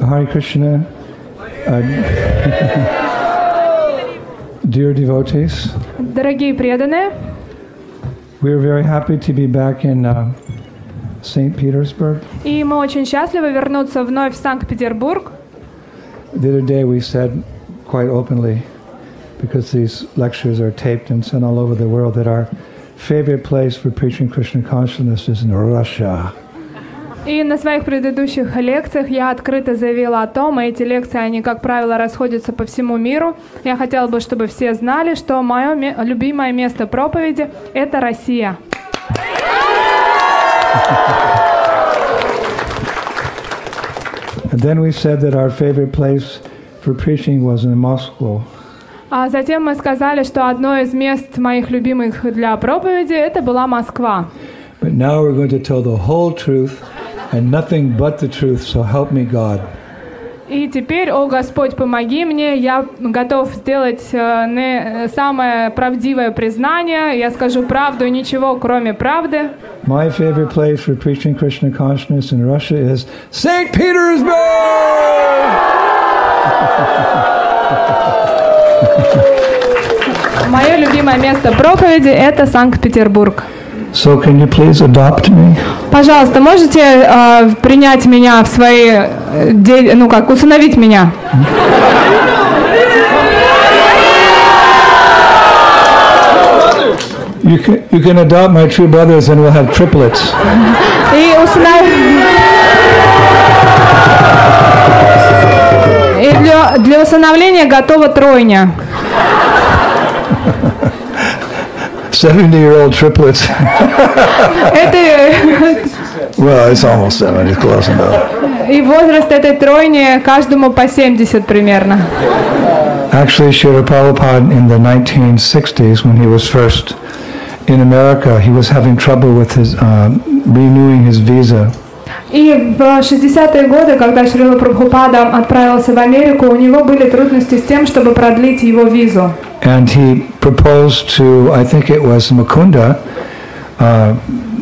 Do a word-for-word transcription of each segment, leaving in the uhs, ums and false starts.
Hare Krishna. Uh, dear devotees, Дорогие преданные, we are very happy to be back in uh, Saint Petersburg. и мы очень счастливы вернуться вновь в Санкт-Петербург. The other day we said quite openly, because these lectures are taped and sent all over the world, that our favorite place for preaching Krishna consciousness is in Russia. И на своих предыдущих лекциях я открыто заявила о том, и эти лекции, они, как правило, расходятся по всему миру. Я хотела бы, чтобы все знали, что мое ме- любимое место проповеди – это Россия. And then we said that our favorite place for preaching was in Moscow. А затем мы сказали, что одно из мест моих любимых для проповеди – это была Москва. But now we're going to tell the whole truth and nothing but the truth, so help me God. И теперь, о Господь, помоги мне, я готов сделать э, не, самое правдивое признание, я скажу правду и ничего, кроме правды. My favorite place for preaching Krishna consciousness in Russia is Saint Petersburg! Мое любимое место проповеди – это Санкт-Петербург. So can you please adopt me? Пожалуйста, можете э, принять меня в свои, э, де, ну как, усыновить меня? You can, you can adopt my two brothers and we'll have triplets. И, усынов... И для, для усыновления готова тройня. seventy-year-old triplets. Это... Well, it's almost seventy, close enough. И возраст этой тройни каждому по семьдесят примерно. Actually, Srila Prabhupada in the nineteen sixties, when he was first in America, he was having trouble with his uh, renewing his visa. И в шестидесятые годы, когда Шрила Прабхупада отправился в Америку, у него были трудности с тем, чтобы продлить его визу. And he proposed to, I think it was Mukunda uh,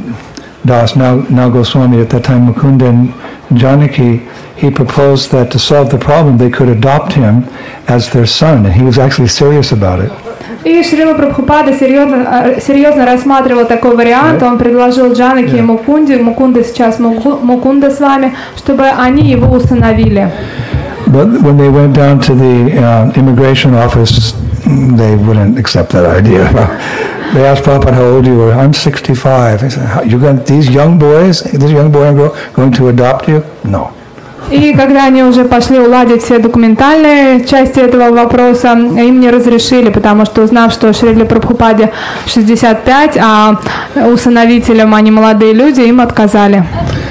Das, now, now Goswami, at that time Mukunda and Janaki, he proposed that to solve the problem they could adopt him as their son, and he was actually serious about it. И Шрила Прабхупада серьезно, серьезно рассматривал такой вариант. Он предложил Джанаки и Мукунде, Мукунда сейчас Мукунда с вами, чтобы они его усыновили. But when they went down to the uh, immigration office, they wouldn't accept that idea. They asked Prabhupada how old you were. I'm sixty-five. They said, "You got these young boys, this young boy and girl, going to adopt you?" No. И когда они уже пошли уладить все документальные части этого вопроса, им не разрешили, потому что, узнав, что Шриле Прабхупаде шестьдесят пять, а усыновителям они молодые люди, им отказали.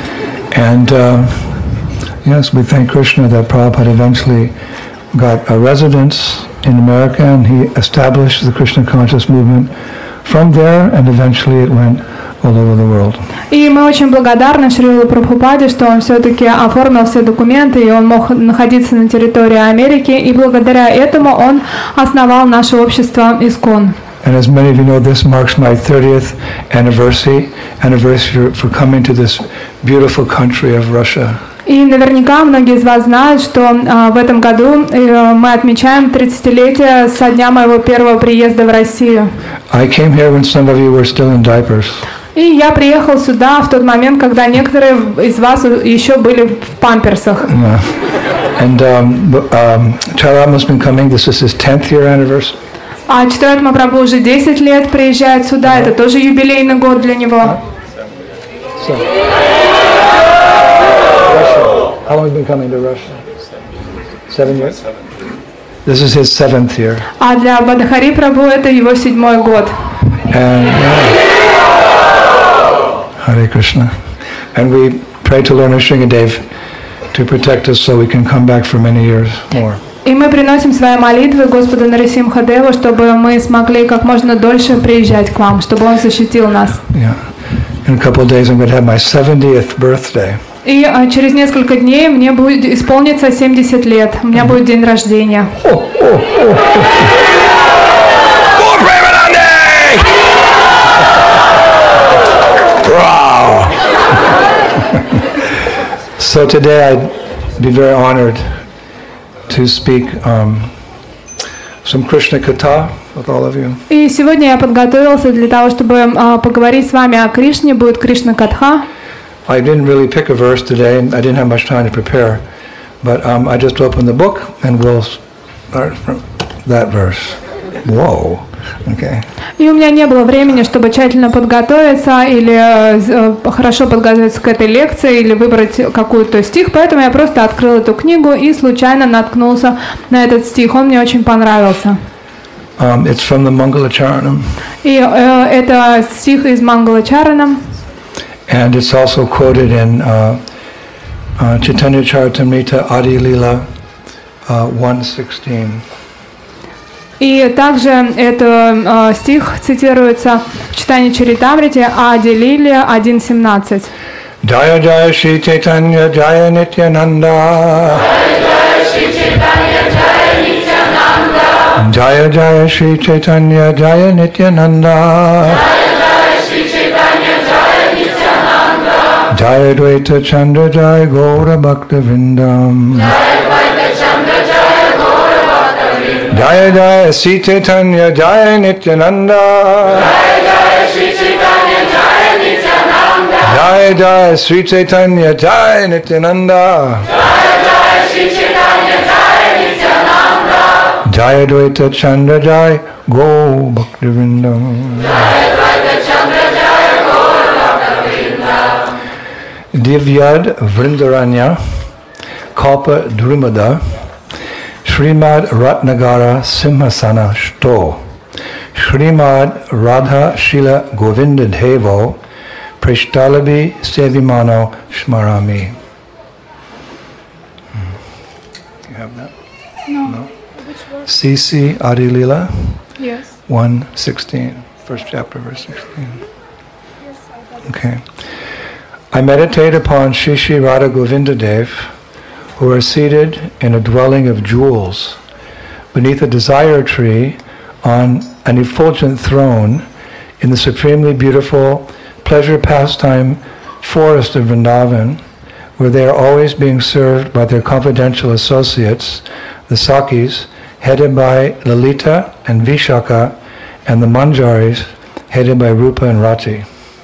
And uh, yes, we thank Krishna that Prabhupada eventually got a residence in America, and he established the Krishna conscious movement from there, and eventually it went all over the world. И мы очень благодарны Шриле Прабхупаде, что он все-таки оформил все документы, и он мог находиться на территории Америки, и благодаря этому он основал наше общество Искон. And as many of you know, this marks my thirtieth anniversary, anniversary for coming to this beautiful country of Russia. И наверняка многие из вас знают, что э, в этом году э, мы отмечаем тридцатилетие со дня моего первого приезда в Россию. I came here when some of you were still in diapers. И я приехал сюда в тот момент, когда некоторые из вас еще были в памперсах. Yeah. And um, um, Chaitanya has been coming. This is his tenth year anniversary. А Чайтанья Махапрабху уже десять лет приезжает сюда. Это тоже юбилейный год для него. So, how long have you been coming to Russia? Seven years. This is his seventh year. А для Бадахари Прабху это его седьмой год. And yeah. Hare Krishna. And we pray to Lord Nrsingadev to protect us so we can come back for many years more. И мы приносим свои молитвы Господу Нарисимхадеву, чтобы мы смогли как можно дольше приезжать к вам, чтобы Он защитил нас. Yeah. In a couple of days I'm going to have my seventieth birthday. И а, через несколько дней мне будет исполниться семьдесят лет. У меня будет день рождения. Oh, oh, oh, oh. Wow. So today I be very honored to speak um, some Krishna Katha with all of you. И сегодня я подготовился для того, чтобы uh, поговорить с вами о Кришне. Будет Кришна Катха. I didn't really pick a verse today, and I didn't have much time to prepare, but um, I just opened the book, and we'll start from that verse. Whoa. Okay. И у меня не было времени, чтобы тщательно подготовиться или э, хорошо подготовиться к этой лекции или выбрать какой-то стих, поэтому я просто открыл эту книгу и случайно наткнулся на этот стих. Он мне очень понравился. Um, it's from the Mangalacharanam. И э, это стих из Мангалачаранам. And it's also quoted in uh, uh, Chaitanya Charitamrita Adi Lila uh, one sixteen. И также этот э, стих цитируется в читании Чаритамрите Ади Лилия один семнадцать. Jaya Jaya Shri Chaitanya Jaya Nityananda. Jaya Jaya Shri Chaitanya Jaya Nityananda. Jaya Dvaita Chandra Jaya Gaura Bhakta Vrindam. Jaya Jaya Sri Chaitanya Jaya Nityananda. Jaya Jaya Sri Chaitanya Jaya Nityananda. Jaya Jaya Sri Chaitanya Jaya Nityananda. Jaya Dvaita Chandra Jaya Go Bhakti Vrindam. Jaya Dvaita Chandra Jaya Go Bhakti Vrindam. Divyad Vrindaranya Kalpa Drumada Srimad Ratnagara Simhasana Shto Srimad Radha Shila Govinda Devo Prishtalabi Sevimano Shmarami. You have that? No. No? C C Adi Lila? Yes. one sixteen, first chapter, verse sixteen. Okay. I meditate upon Shri Shri Radha Govinda Dev, who are seated in a dwelling of jewels, beneath a desire tree on an effulgent throne in the supremely beautiful pleasure pastime forest of Vrindavan, where they are always being served by their confidential associates, the Sakis, headed by Lalita and Vishaka, and the Manjaris, headed by Rupa and Rati.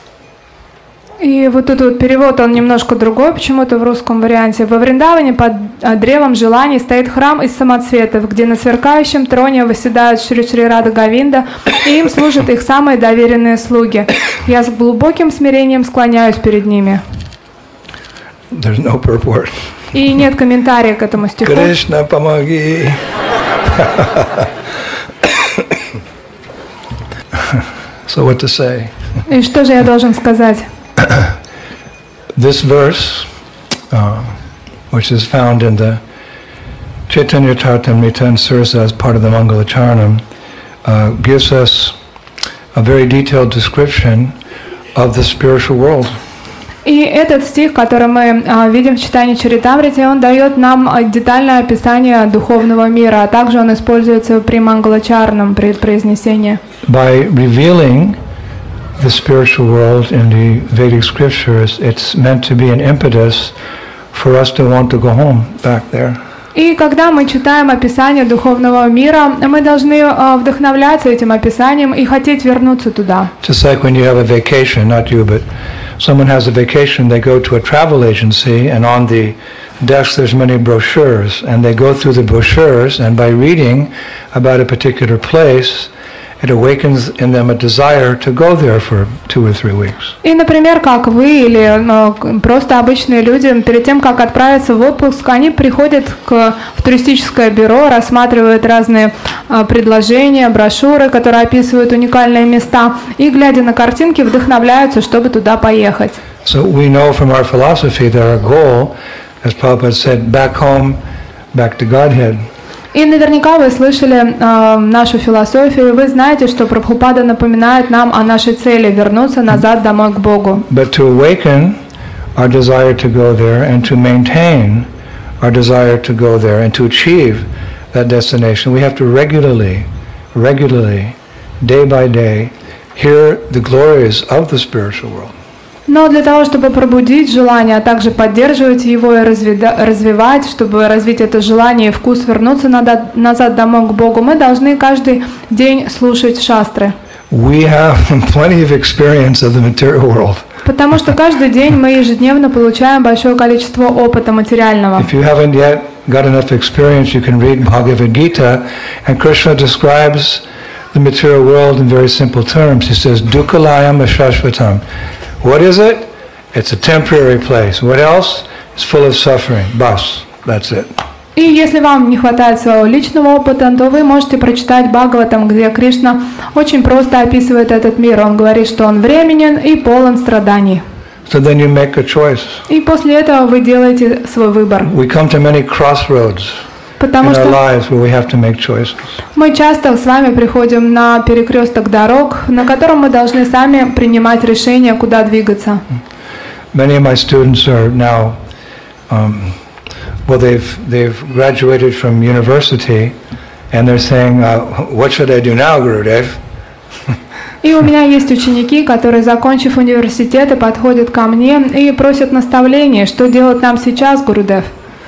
И вот тут вот перевод, он немножко другой, почему-то в русском варианте. Во Вриндаване под древом желаний стоит храм из самоцветов, где на сверкающем троне восседают Шри Шри Рада Говинда, и им служат их самые доверенные слуги. Я с глубоким смирением склоняюсь перед ними. There's no purport. И нет комментария к этому стиху. Кришна, помоги. So what to say? И что же я должен сказать? This verse, uh, which is found in the Chaitanya Charitamrita and serves as part of the Mangalacharanam, uh, gives us a very detailed description of the spiritual world. И этот стих, который мы а, видим в читании Чаритамрити, он дает нам детальное описание духовного мира, а также он используется при Мангалачарнам, при произнесении. By revealing the spiritual world in the Vedic scriptures, it's meant to be an impetus for us to want to go home, back there. И когда мы читаем описание духовного мира, мы должны а, вдохновляться этим описанием и хотеть вернуться туда. Just like when you have a vacation, not you, but someone has a vacation, they go to a travel agency, and on the desk there's many brochures, and they go through the brochures, and by reading about a particular place, it awakens in them a desire to go there for two or three weeks. И, например, как вы или ну, просто обычные люди, перед тем, как отправиться в отпуск, они приходят к, в туристическое бюро, рассматривают разные а, предложения, брошюры, которые описывают уникальные места, и, глядя на картинки, вдохновляются, чтобы туда поехать. So we know from our philosophy that our goal, as Prabhupada said, back home, back to Godhead. И наверняка вы слышали э, нашу философию, и вы знаете, что Прабхупада напоминает нам о нашей цели вернуться назад домой к Богу. But to awaken our desire to go there and to maintain our desire to go there and to achieve that destination, we have to regularly, regularly, day by day, hear the glories of the spiritual world. Но для того, чтобы пробудить желание, а также поддерживать его и развивать, чтобы развить это желание и вкус вернуться назад домой к Богу, мы должны каждый день слушать шастры. We have plenty of experience of the material world. Потому что каждый день мы ежедневно получаем большое количество опыта материального. If you haven't yet got enough experience, you can read Bhagavad Gita, and Krishna describes the material world in very simple terms. He says, Dukkalayam ashashvatam. What is it? It's a temporary place. What else? It's full of suffering. Bas. That's it. И если вам не хватает своего личного опыта, то вы можете прочитать Бхагаватам, где Кришна очень просто описывает этот мир. Он говорит, что он временен и полон страданий. So then you make a choice. И после этого вы делаете свой выбор. We come to many crossroads Потому in что our lives where we have to make choices. мы часто с вами приходим на перекресток дорог, на котором мы должны сами принимать решение, куда двигаться. Many of my students are now, um, well, they've they've graduated from university, and they're saying, uh, "What should I do now, Gurudev?" И у меня есть ученики, которые, закончив университет, подходят ко мне и просят наставления, что делать нам сейчас, Гурудев.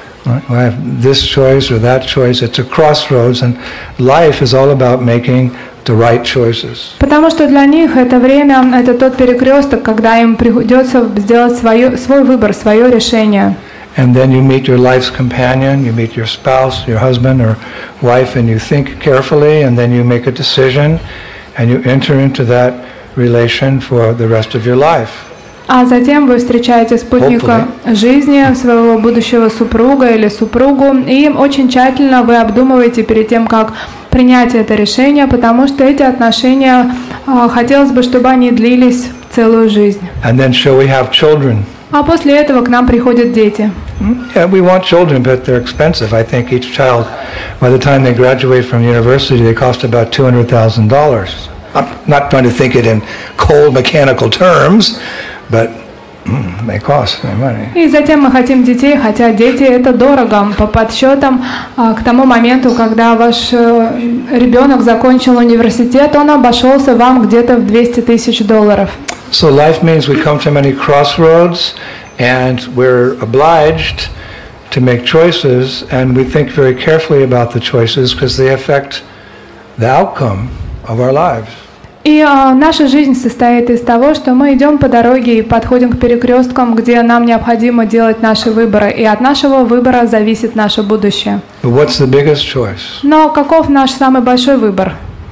We have this choice or that choice. It's a crossroads, and life is all about making the right choices. Потому что для них это время, это тот перекресток, когда им придется сделать свое, свой выбор, свое решение. And then you meet your life's companion, you meet your spouse, your husband or wife, and you think carefully, and then you make a decision, and you enter into that relation for the rest of your life. А затем вы встречаете спутника жизни, своего будущего супруга или супругу, и очень тщательно вы обдумываете перед тем, как принять это решение, потому что эти отношения, хотелось бы, чтобы они длились целую жизнь. And then shall we have children? А после этого к нам приходят дети. Yeah, we want children, but they're expensive. I think each child, by the time they graduate from university, they cost about two hundred thousand dollars. I'm not trying to think it in cold mechanical terms, but mm, they cost their money. И затем мы хотим детей, хотя дети это дорого. По подсчетам, к тому моменту, когда ваш ребенок закончил университет, он обошелся вам где-то в двести тысяч долларов. So life means we come to many crossroads, and we're obliged to make choices, and we think very carefully about the choices because they affect the outcome of our lives. И а, наша жизнь состоит из того, что мы идем по дороге и подходим к перекресткам, где нам необходимо делать наши выборы, и от нашего выбора зависит наше будущее. But what's the biggest choice? Но каков наш самый большой выбор?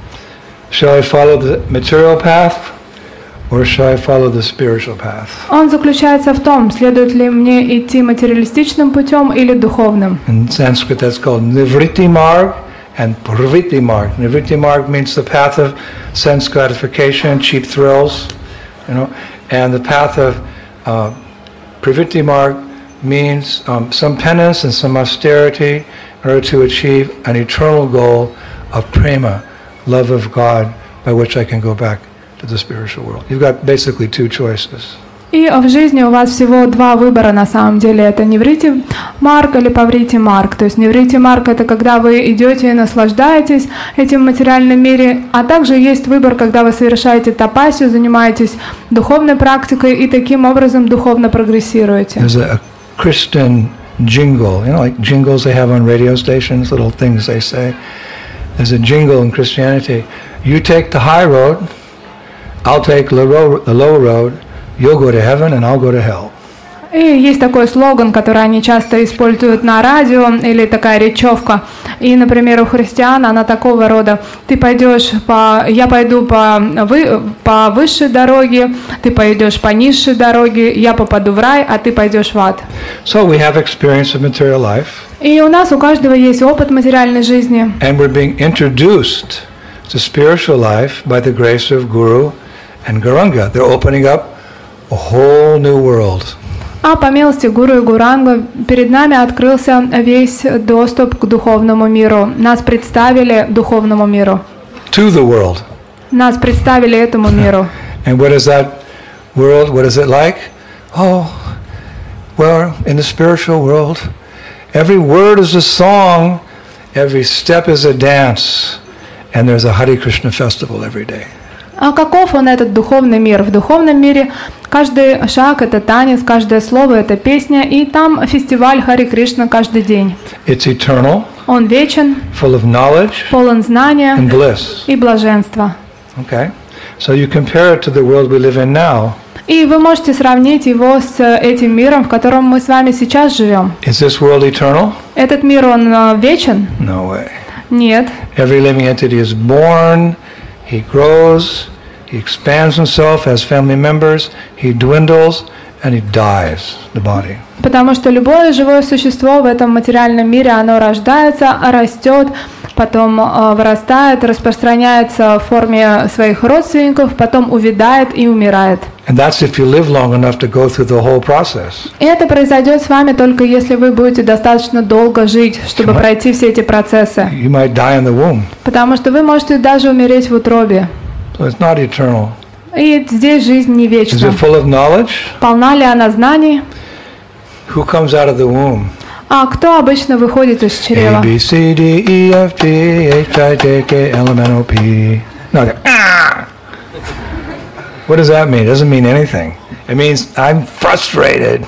Shall I follow the material path, or shall I follow the spiritual path? Он заключается в том, следует ли мне идти материалистичным путем или духовным. In Sanskrit, that's called Nivritti Marg and Pravritti Marg. Nivritti Marg means the path of sense gratification, cheap thrills, you know, and the path of uh, Pravritti Marg means um, some penance and some austerity in order to achieve an eternal goal of prema, love of God, by which I can go back to the spiritual world. You've got basically two choices. И в жизни у вас всего два выбора на самом деле. Это Ниврити Марг или Паврити Марг. То есть Ниврити Марг — это когда вы идете и наслаждаетесь этим материальным миром, а также есть выбор, когда вы совершаете тапасию, занимаетесь духовной практикой и таким образом духовно прогрессируете. There's a Christian jingle, you know, like jingles they have on radio stations, little things they say. There's a jingle in Christianity. You take the high road, I'll take the low, the low road. You'll go to heaven and I'll go to hell. И есть такой слоган, который они часто используют на радио, или такая речевка. И, например, у христиан она такого рода: ты пойдешь по, я пойду по, вы, по высшей дороге, ты пойдешь по низшей дороге, я попаду в рай, а ты пойдешь в ад. So we have experience of material life. И у нас у каждого есть опыт материальной жизни. And we're being introduced to spiritual life by the grace of Guru and Gauranga. They're opening up a whole new world. А по милости Гуру и Гуранга перед нами открылся весь доступ к духовному миру. Нас представили духовному миру. To the world. Нас представили этому миру. And what is that world? What is it like? Oh, well, in the spiritual world, every word is a song, every step is a dance, and there's a Hare Krishna festival every day. А каков он, этот духовный мир? В духовном мире каждый шаг – это танец, каждое слово – это песня, и там фестиваль Хари Кришна каждый день. It's eternal, Он вечен, full of knowledge полон знания and bliss. и блаженства. Okay? So you compare it to the world we live in now. И вы можете сравнить его с этим миром, в котором мы с вами сейчас живем. Is this world eternal? Этот мир, он э, вечен? No way. Нет. Every living entity is born, he grows, he expands himself as family members, he dwindles, and he dies, the body. Потому что любое живое существо в этом материальном мире, оно рождается, растет, потом э, вырастает, распространяется в форме своих родственников, потом увядает и умирает. And that's if you live long enough to go through the whole process. И это произойдет с вами только если вы будете достаточно долго жить, чтобы Right. пройти все эти процессы. You might die in the womb. Потому что вы можете даже умереть в утробе. So it's not eternal. И здесь жизнь не Is вечна. it full of knowledge? Полна ли она знаний? Who comes out of the womb? А кто обычно выходит из A, чрева? B, C, D, E, F, G, H, I, J, K, L, M, N, O, P. No, okay. Ah! What does that mean? It doesn't mean anything. It means I'm frustrated.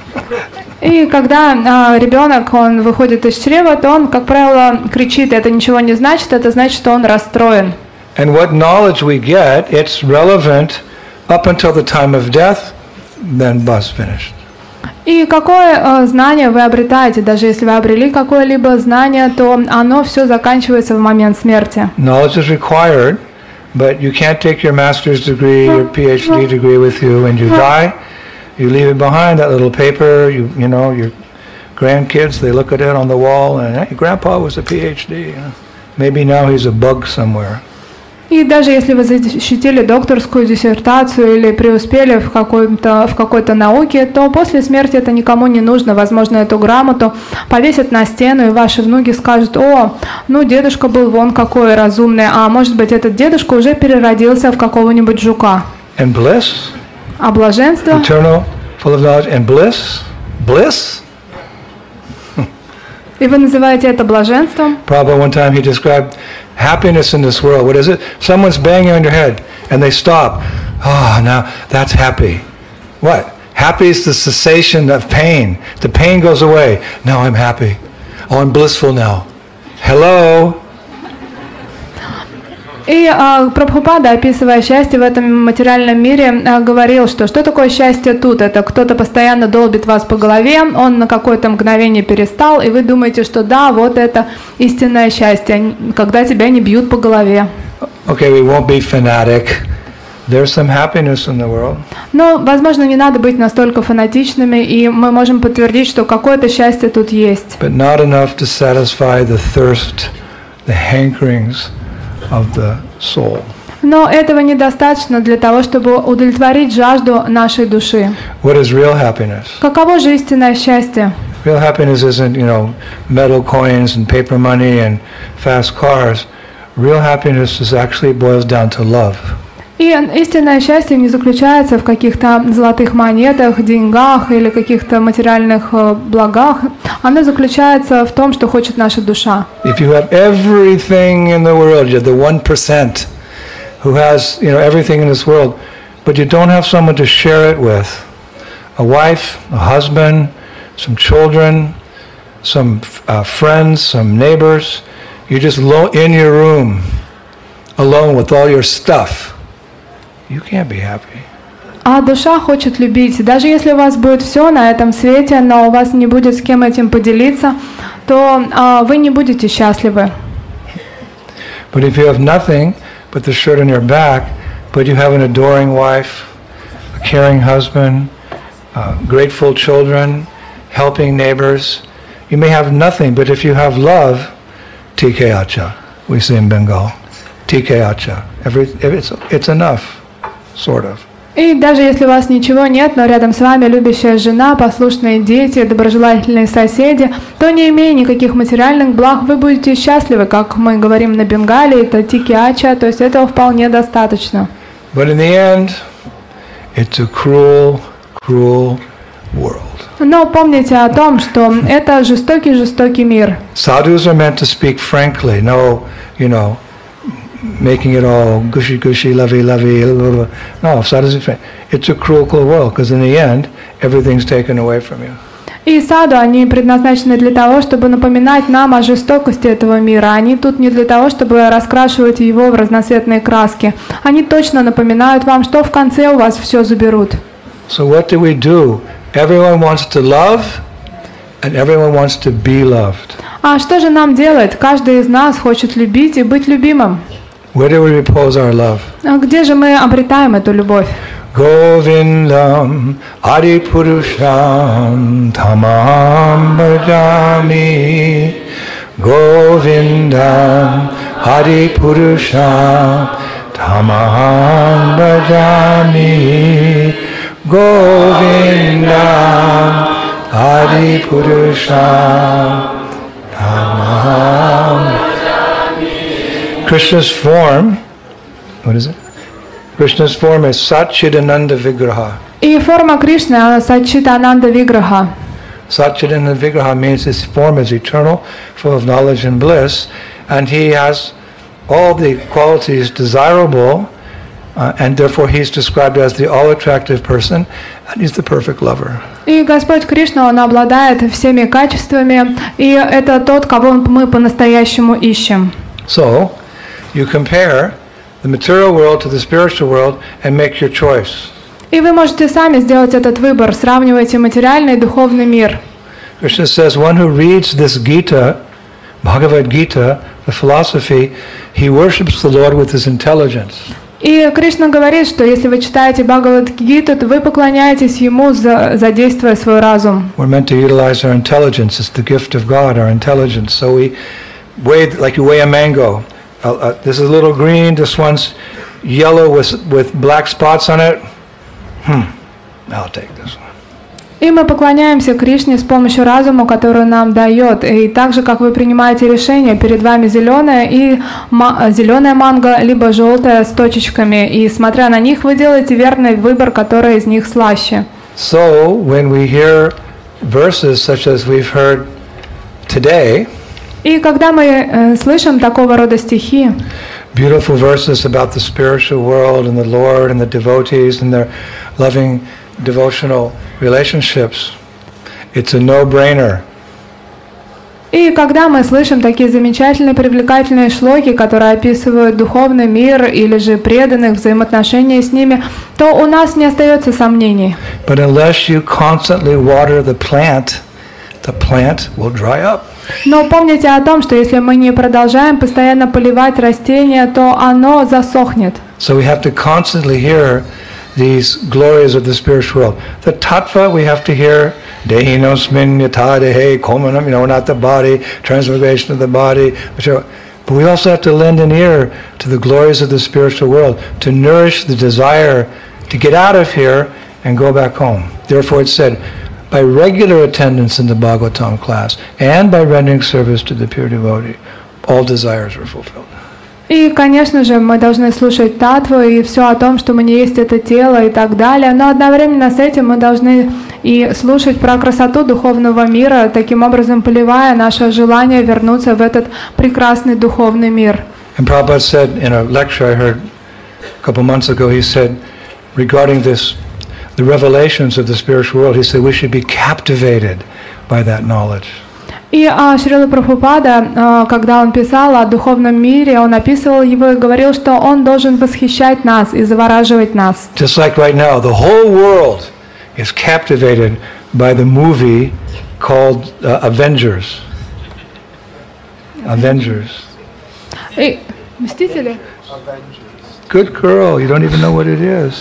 И когда а, ребенок, он выходит из чрева, то он, как правило, кричит. Это ничего не значит, это значит, что он расстроен. And what knowledge we get, it's relevant up until the time of death, then bus finished. И какое э, знание вы обретаете, даже если вы обрели какое-либо знание, то оно все заканчивается в момент смерти. Knowledge is required, but you can't take your master's degree, your PhD degree with you when you die. You leave it behind, that little paper, you you know, your grandkids, they look at it on the wall, and hey, Grandpa was a PhD. You know. Maybe now he's a bug somewhere. И даже если вы защитили докторскую диссертацию или преуспели в, какой-то, в какой-то науке, то после смерти это никому не нужно. Возможно, эту грамоту повесят на стену, и ваши внуки скажут: о, ну дедушка был вон какой разумный, а может быть этот дедушка уже переродился в какого-нибудь жука. And bliss, А блаженство, eternal, full of knowledge, and bliss, bliss. и вы называете это блаженством. Prabhupada one time he described happiness in this world. What is it? Someone's banging on your head and they stop. Oh, now that's happy. What? Happy is the cessation of pain. The pain goes away. Now I'm happy. Oh, I'm blissful now. Hello? И э, Прабхупада, описывая счастье в этом материальном мире, э, говорил, что что такое счастье тут? Это кто-то постоянно долбит вас по голове, он на какое-то мгновение перестал, и вы думаете, что да, вот это истинное счастье, когда тебя не бьют по голове. Okay, we won't be fanatic. There's some happiness in the world. Но, возможно, не надо быть настолько фанатичными, и мы можем подтвердить, что какое-то счастье тут есть. But not enough to satisfy the thirst, the hankerings of the soul. Но этого недостаточно для того, чтобы удовлетворить жажду нашей души. What is real happiness? Каково же истинное счастье? Real happiness isn't, you know, metal coins and paper money and fast cars. Real happiness is actually boils down to love. И истинное счастье не заключается в каких-то золотых монетах, деньгах или каких-то материальных э, благах. Оно заключается в том, что хочет наша душа. If you have everything in the world, you're the one percent who has, you know, everything in this world, but you don't have someone to share it with. A wife, a husband, some children, some uh, friends, some neighbors. You're just lo- in your room, alone with all your stuff. You can't be happy. А душа хочет любить. Даже если у вас будет все на этом свете, но у вас не будет с кем этим поделиться, то а, вы не будете счастливы. But if you have nothing but the shirt on your back, but you have an adoring wife, a caring husband, uh, grateful children, helping neighbors, you may have nothing, but if you have love, T K Acha, we say in Bengal, T K Acha, every, it's, it's enough. Sort of. И даже если у вас ничего нет, но рядом с вами любящая жена, послушные дети, доброжелательные соседи, то не имея никаких материальных благ, вы будете счастливы, как мы говорим на Бенгалии, это тики ача, то есть этого вполне достаточно. But in the end, it's a cruel, cruel world. Но помните о том, что это жестокий-жестокий мир. Sadhus are meant to speak frankly, no, you know, making it all gushy gushy, lovey lovey. No, it's a cruel, cruel world, because in the end, everything's taken away from you. И саду, они предназначены для того, чтобы напоминать нам о жестокости этого мира. Они тут не для того, чтобы раскрашивать его в разноцветные краски. Они точно напоминают вам, что в конце у вас все заберут. So what do we do? Everyone wants to love, and everyone wants to be loved. А что же нам делать? Каждый из нас хочет любить и быть любимым. Where do we repose our love? А где же мы обретаем эту любовь? Govindam Adipurusham Tamam Bhajami Govindam Adipurusham Tamam Bhajami Govindam Adipurusham Tamam Bhajami. Krishna's form, what is it? Krishna's form is Satchidananda Vigraha. И форма Кришны, она Саччитананда Виграха. Satchidananda Vigraha means his form is eternal, full of knowledge and bliss, and he has all the qualities desirable, uh, and therefore he's described as the all-attractive person, and he's the perfect lover. И Господь Кришна, Он обладает всеми качествами, и это тот, кого мы по-настоящему ищем. So, you compare the material world to the spiritual world and make your choice. И вы можете сами сделать этот выбор, сравнивайте материальный и духовный мир. Krishna says, one who reads this Gita, Bhagavad Gita, the philosophy, he worships the Lord with his intelligence. И Кришна говорит, что если вы читаете Бхагавад-гиту, то вы поклоняетесь Ему, задействуя свой разум. We're meant to utilize our intelligence. It's the gift of God, our intelligence. So we weigh, like you weigh a mango. Uh, uh, this is a little green, this one's yellow with, with black spots on it. Hmm, I'll take this one. И мы поклоняемся Кришне с помощью разума, который нам дает. И так же, как вы принимаете решение, перед вами зеленая и ма- зеленая манго, либо желтая с точечками. И смотря на них, вы делаете верный выбор, который из них слаще. So, when we hear verses such as we've heard today, И когда мы э, слышим такого рода стихи, beautiful verses about the spiritual world and the Lord and the devotees and their loving devotional relationships, it's a no-brainer. И когда мы слышим такие замечательные, привлекательные шлоки, которые описывают духовный мир или же преданных, взаимоотношения с ними, то у нас не остается сомнений. But unless you constantly water the plant, the plant will dry up. Но помните о том, что если мы не продолжаем постоянно поливать растения, то оно засохнет. So we have to constantly hear these glories of the spiritual world. The tattva we have to hear, dehinosmin yata dehe komanam, you know, we're not the body, transmigration of the body, but we also have to lend an ear to the glories of the spiritual world, to nourish the desire to get out of here and go back home. Therefore it said, by regular attendance in the Bhagavatam class and by rendering service to the pure devotee, all desires were fulfilled. И, конечно же, мы должны слушать татву и все о том, что мы не есть это тело и так далее, но одновременно с этим мы должны и слушать про красоту духовного мира, таким образом поливая наше желание вернуться в этот прекрасный духовный мир. And Prabhupada said in a lecture I heard a couple months ago, he said, regarding this, the revelations of the spiritual world, he said we should be captivated by that knowledge. И а, Шрила Прабхупада, а, когда он писал о духовном мире, он описывал его и говорил, что он должен восхищать нас и завораживать нас. Just like right now, the whole world is captivated by the movie called uh, Avengers. Avengers. И, Мстители? Good girl, you don't even know what it is.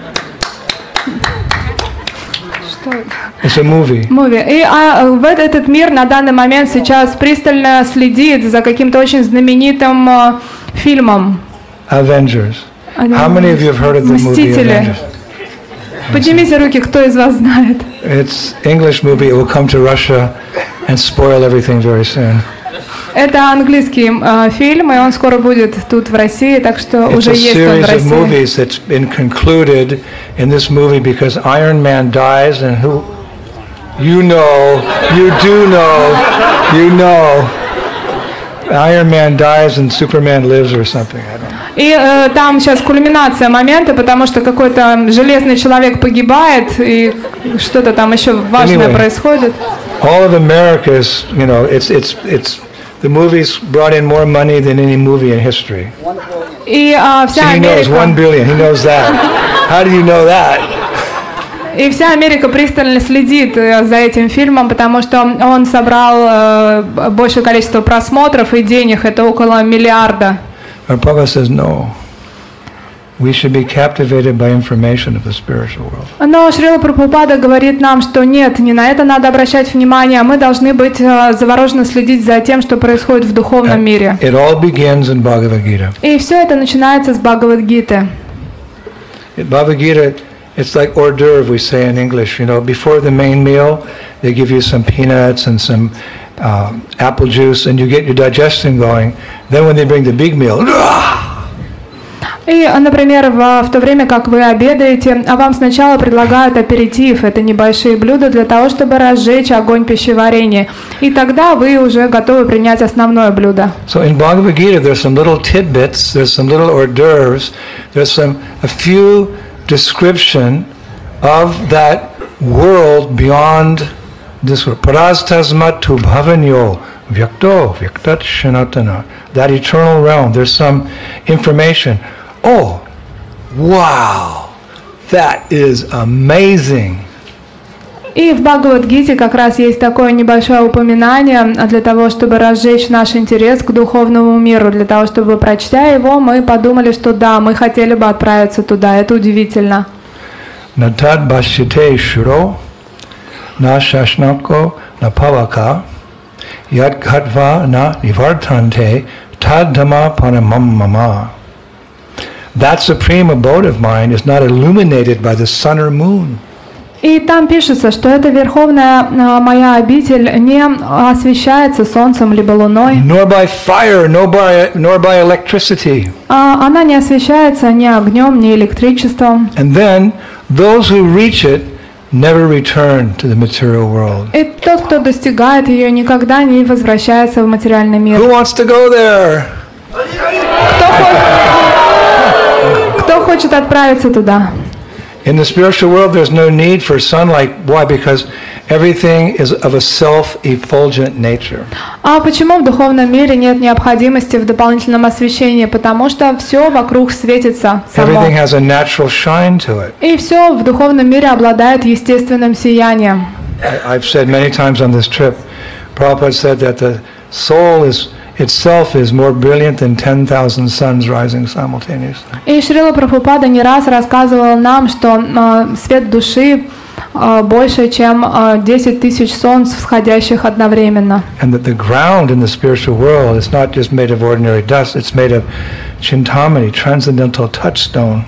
Что? It's a movie. Movie. И а, в этот мир на данный момент сейчас пристально следит за каким-то очень знаменитым а, фильмом. Avengers. How many of you have heard of the movie Мстители. Avengers? Поднимите руки, кто из вас знает. It's English movie. It will come to Russia and spoil everything very soon. Это английский э, фильм, и он скоро будет тут в России, так что It's уже a есть он в series of России. movies that's been concluded in this movie because Iron Man dies, and who, you know, you do know, you know. Iron Man dies and Superman lives or something. I don't know. И э, там сейчас кульминация момента, потому что какой-то железный человек погибает, и что-то там еще важное Anyway. происходит. All of America is, you know, it's it's it's the movies brought in more money than any movie in history. И а, вся So he knows one Америка, billion. He knows that. How do you know that? и вся Америка пристально следит э, за этим фильмом, потому что он собрал э, большее количество просмотров и денег, это около миллиарда. But Prabhupada says no. We should be captivated by information of the spiritual world. Но Шрила Прабхупада говорит нам, что нет, не на это надо обращать внимание, мы должны быть э, завороженно следить за тем, что происходит в духовном мире. It all begins in Bhagavad Gita. И все это начинается с Бхагавад-гиты. In Bhagavad Gita, it's like hors d'oeuvre, we say in English. You know, before the main meal, they give you some peanuts and some uh, apple juice, and you get your digestion going. Then when they bring the big meal, И, например, в, в то время, как вы обедаете, а вам сначала предлагают аперитив, это небольшие блюда для того, чтобы разжечь огонь пищеварения. И тогда вы уже готовы принять основное блюдо. So in Bhagavad Gita, there's some little tidbits, there's some little hors d'oeuvres, there's some a few description of that world beyond this world. Parastasmat tu bhavanyo vyakto vyaktat shanatana. That eternal realm. There's some information. Oh, wow, that is amazing. И в Бхагавад-гите как раз есть такое небольшое упоминание для того, чтобы разжечь наш интерес к духовному миру, для того, чтобы, прочтя его, мы подумали, что да, мы хотели бы отправиться туда. Это удивительно. Natad bashite shuro, na shashnako na pavaka, yad khatva na nivartante, tad dhamma paramam mama. That supreme abode of mine is not illuminated by the sun or moon. И там пишется, что эта верховная а, моя обитель не освещается солнцем либо луной. Nor by fire, nor by, nor by electricity. А, она не освещается ни огнем, ни электричеством. And then those who reach it never return to the material world. И тот, кто достигает ее, никогда не возвращается в материальный мир. Who wants to go there? Кто, хо- кто хочет отправиться туда? In the spiritual world, there's no need for sunlight. Why? Because everything is of a self-effulgent nature. А почему в духовном мире нет необходимости в дополнительном освещении? Потому что все вокруг светится само. Everything has a natural shine to it. И все в духовном мире обладает естественным сиянием. I- I've said many times on this trip, Prabhupada said that the soul is itself is more brilliant than ten thousand suns rising simultaneously. И Шрила Прабхупада не раз рассказывал нам, что э, свет души э, больше, чем э, десять тысяч солнц, всходящих одновременно. And that the ground in the spiritual world is not just made of ordinary dust, it's made of chintamani, transcendental touchstone.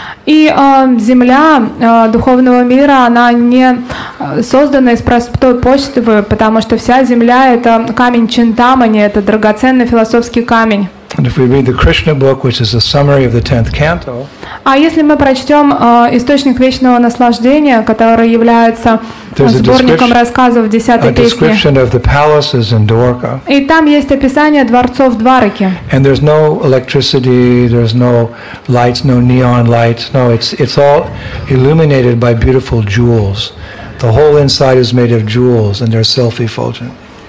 И э, земля э, духовного мира, она не э, создана из простой почвы, потому что вся земля — это камень Чинтамани, это драгоценный философский камень. And if we read the Krishna book, which is a summary of the tenth canto, А если мы прочтем э, «Источник вечного наслаждения», который является э, There's a сборником description- рассказов a десятой песни, description of the palaces in Dwarka. и там есть описание дворцов Двараки. And there's no electricity, there's no lights, no neon lights. No, it's it's all illuminated by beautiful jewels. The whole inside is made of jewels, and they're self-effulgent.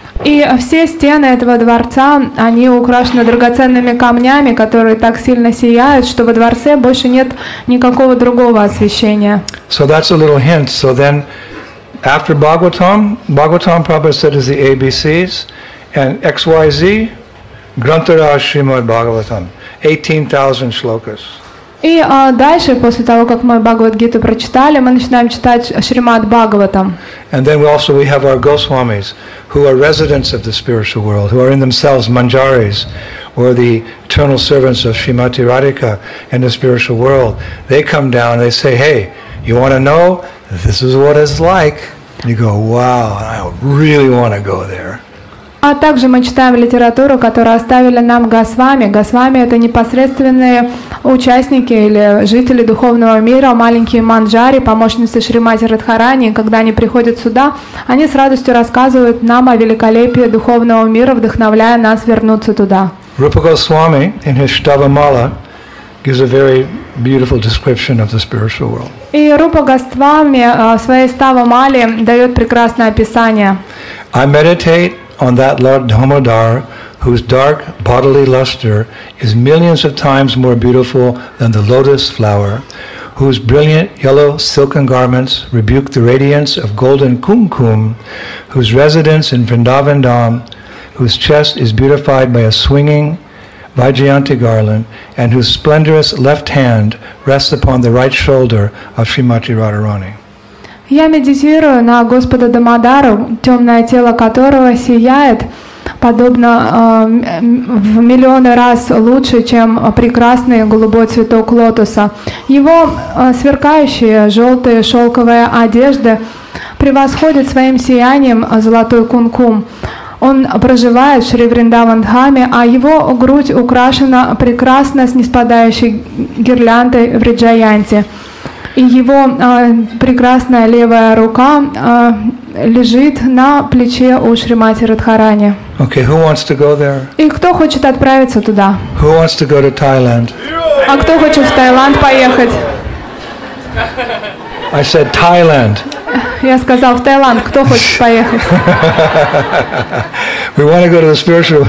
И все стены этого дворца, они украшены драгоценными камнями, которые так сильно сияют, что во дворце больше нет никакого другого освещения. So that's a little hint. So then, after Bhagavatam, Bhagavatam Prabhupada said is the A B Cs, and X Y Z, Grantara Srimad Bhagavatam, eighteen thousand shlokas. И а, дальше, после того, как мы Бхагавад-гиту прочитали, мы начинаем читать Шримад Бхагаватам. And then we also we have our Goswamis, who are residents of the spiritual world, who are in themselves manjaris, or the eternal servants of Srimati Radhika in the spiritual world. They come down, they say, hey, you want to know? This is what it's like. And you go, wow, I really want to go there. А также мы читаем литературу, которую оставили нам Госвами. Госвами — это непосредственные участники или жители духовного мира, маленькие манджари, помощницы Шримати Радхарани, когда они приходят сюда, они с радостью рассказывают нам о великолепии духовного мира, вдохновляя нас вернуться туда. Rupa Goswami in his Shtavamala gives a very beautiful description of the spiritual world. И Рупа Госвами в своей Ставамали дает прекрасное описание. I meditate on that Lord Damodar, whose dark bodily luster is millions of times more beautiful than the lotus flower, whose brilliant yellow silken garments rebuke the radiance of golden kumkum, whose residence in Vrindavan Dham, whose chest is beautified by a swinging Vaijayanti garland, and whose splendorous left hand rests upon the right shoulder of Srimati Radharani. Я медитирую на Господа Дамодару, темное тело которого сияет, подобно э, в миллионы раз лучше, чем прекрасный голубой цветок лотоса. Его э, сверкающие желтые шелковые одежды превосходят своим сиянием золотой кункум. Он проживает в Шри Вриндаван Дхаме, а его грудь украшена прекрасно с ниспадающей гирляндой в Вриджаянте. И его э, прекрасная левая рука э, лежит на плече у Шримати Радхарани. Okay, who wants to go there? И кто хочет отправиться туда? Who wants to go to Thailand? А кто хочет в Таиланд поехать? I said Thailand. Я сказал в Таиланд. Кто хочет поехать? We want to go to the spiritual.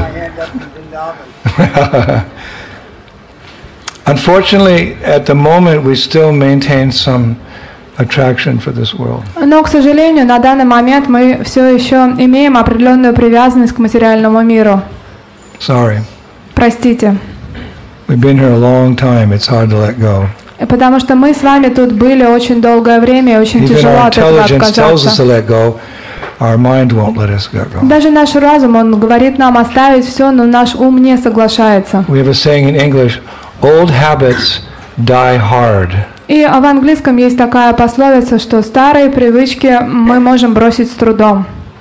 Unfortunately, at the moment, we still maintain some attraction for this world. Но, к сожалению, на данный момент мы все еще имеем определенную привязанность к материальному миру. Sorry. Простите. We've been here a long time. It's hard to let go. Потому что мы с вами тут были очень долгое время, и очень тяжело от этого отказаться. Даже наш разум, он говорит нам оставить все, но наш ум не соглашается. We have a saying in English, old habits die hard. И в английском есть такая пословица, что старые привычки мы можем бросить с трудом.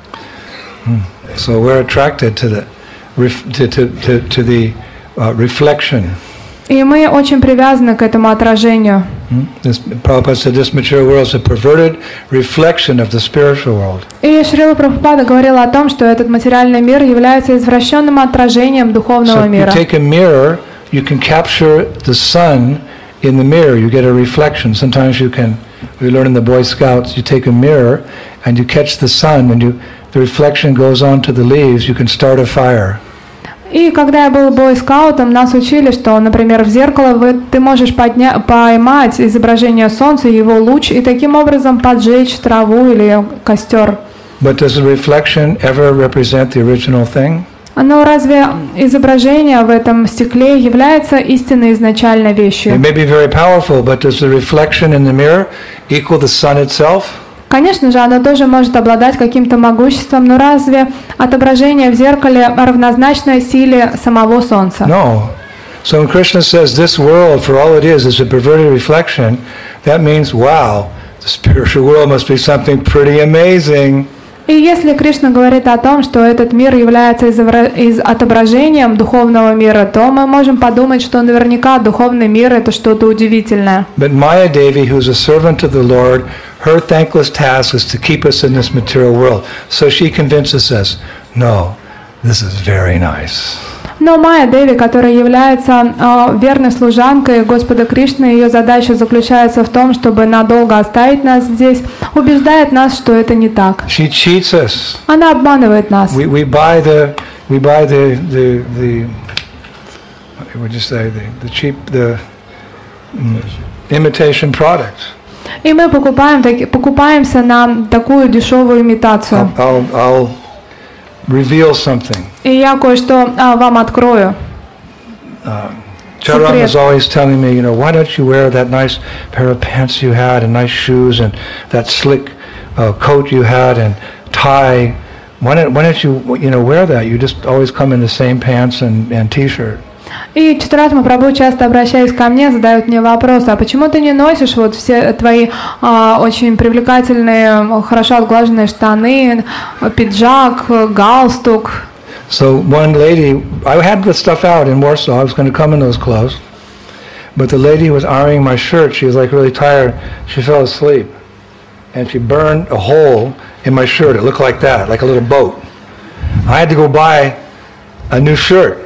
So we're attracted to the to to to, to the uh, reflection. И мы очень привязаны к этому отражению. This, Prabhupada said this material world is a perverted reflection of the spiritual world. И Шрила Прабхупада говорила о том, что этот материальный мир является извращенным отражением духовного мира. So if you take a mirror, you can capture the sun in the mirror. You get a reflection. Sometimes you can. We learn in the Boy Scouts. You take a mirror and you catch the sun. When you the reflection goes onto the leaves, you can start a fire. И когда я был бойскаутом, нас учили, что, например, в зеркало вы, ты можешь подня- поймать изображение солнца, его луч, и таким образом поджечь траву или костер. But does the reflection ever represent the original thing? Но разве изображение в этом стекле является истинной изначальной вещью? It may be very powerful, but does the reflection in the mirror equal the sun itself? Конечно же, оно тоже может обладать каким-то могуществом, но разве отображение в зеркале равнозначно силе самого Солнца? No. So when Krishna says this world, for all it is, is a perverted reflection, that means, wow, the spiritual world must be something pretty amazing. И если Кришна говорит о том, что этот мир является из отображением духовного мира, то мы можем подумать, что наверняка духовный мир — это что-то удивительное. But Maya Devi, who's a servant of the Lord, her thankless task is to keep us in this material world. So she convinces us, no, this is very nice. Но Майя Деви, которая является э, верной служанкой Господа Кришны, ее задача заключается в том, чтобы надолго оставить нас здесь, убеждает нас, что это не так. She cheats us. Она обманывает нас. We, we buy the, we buy the, the, the, what would you say, the, the cheap, the um, imitation products. И мы покупаем, таки, покупаемся на такую дешевую имитацию. I'll, I'll, I'll reveal something. И я кое-что а, вам открою. Uh, Charan is always telling me, you know, why don't you wear that nice pair of pants you had and nice shoes and that slick uh, coat you had and tie. Why don't, why don't you, you know, wear that? You just always come in the same pants and, and t-shirt. И Читаратма Прабху, часто обращаясь ко мне, задают мне вопрос: а почему ты не носишь вот все твои а, очень привлекательные, хорошо отглаженные штаны, пиджак, галстук? So one lady, I had the stuff out in Warsaw. I was going to come in those clothes, But the lady who was ironing my shirt, she was like really tired. She fell asleep, and she burned a hole in my shirt. It looked like that, like a little boat. I had to go buy a new shirt.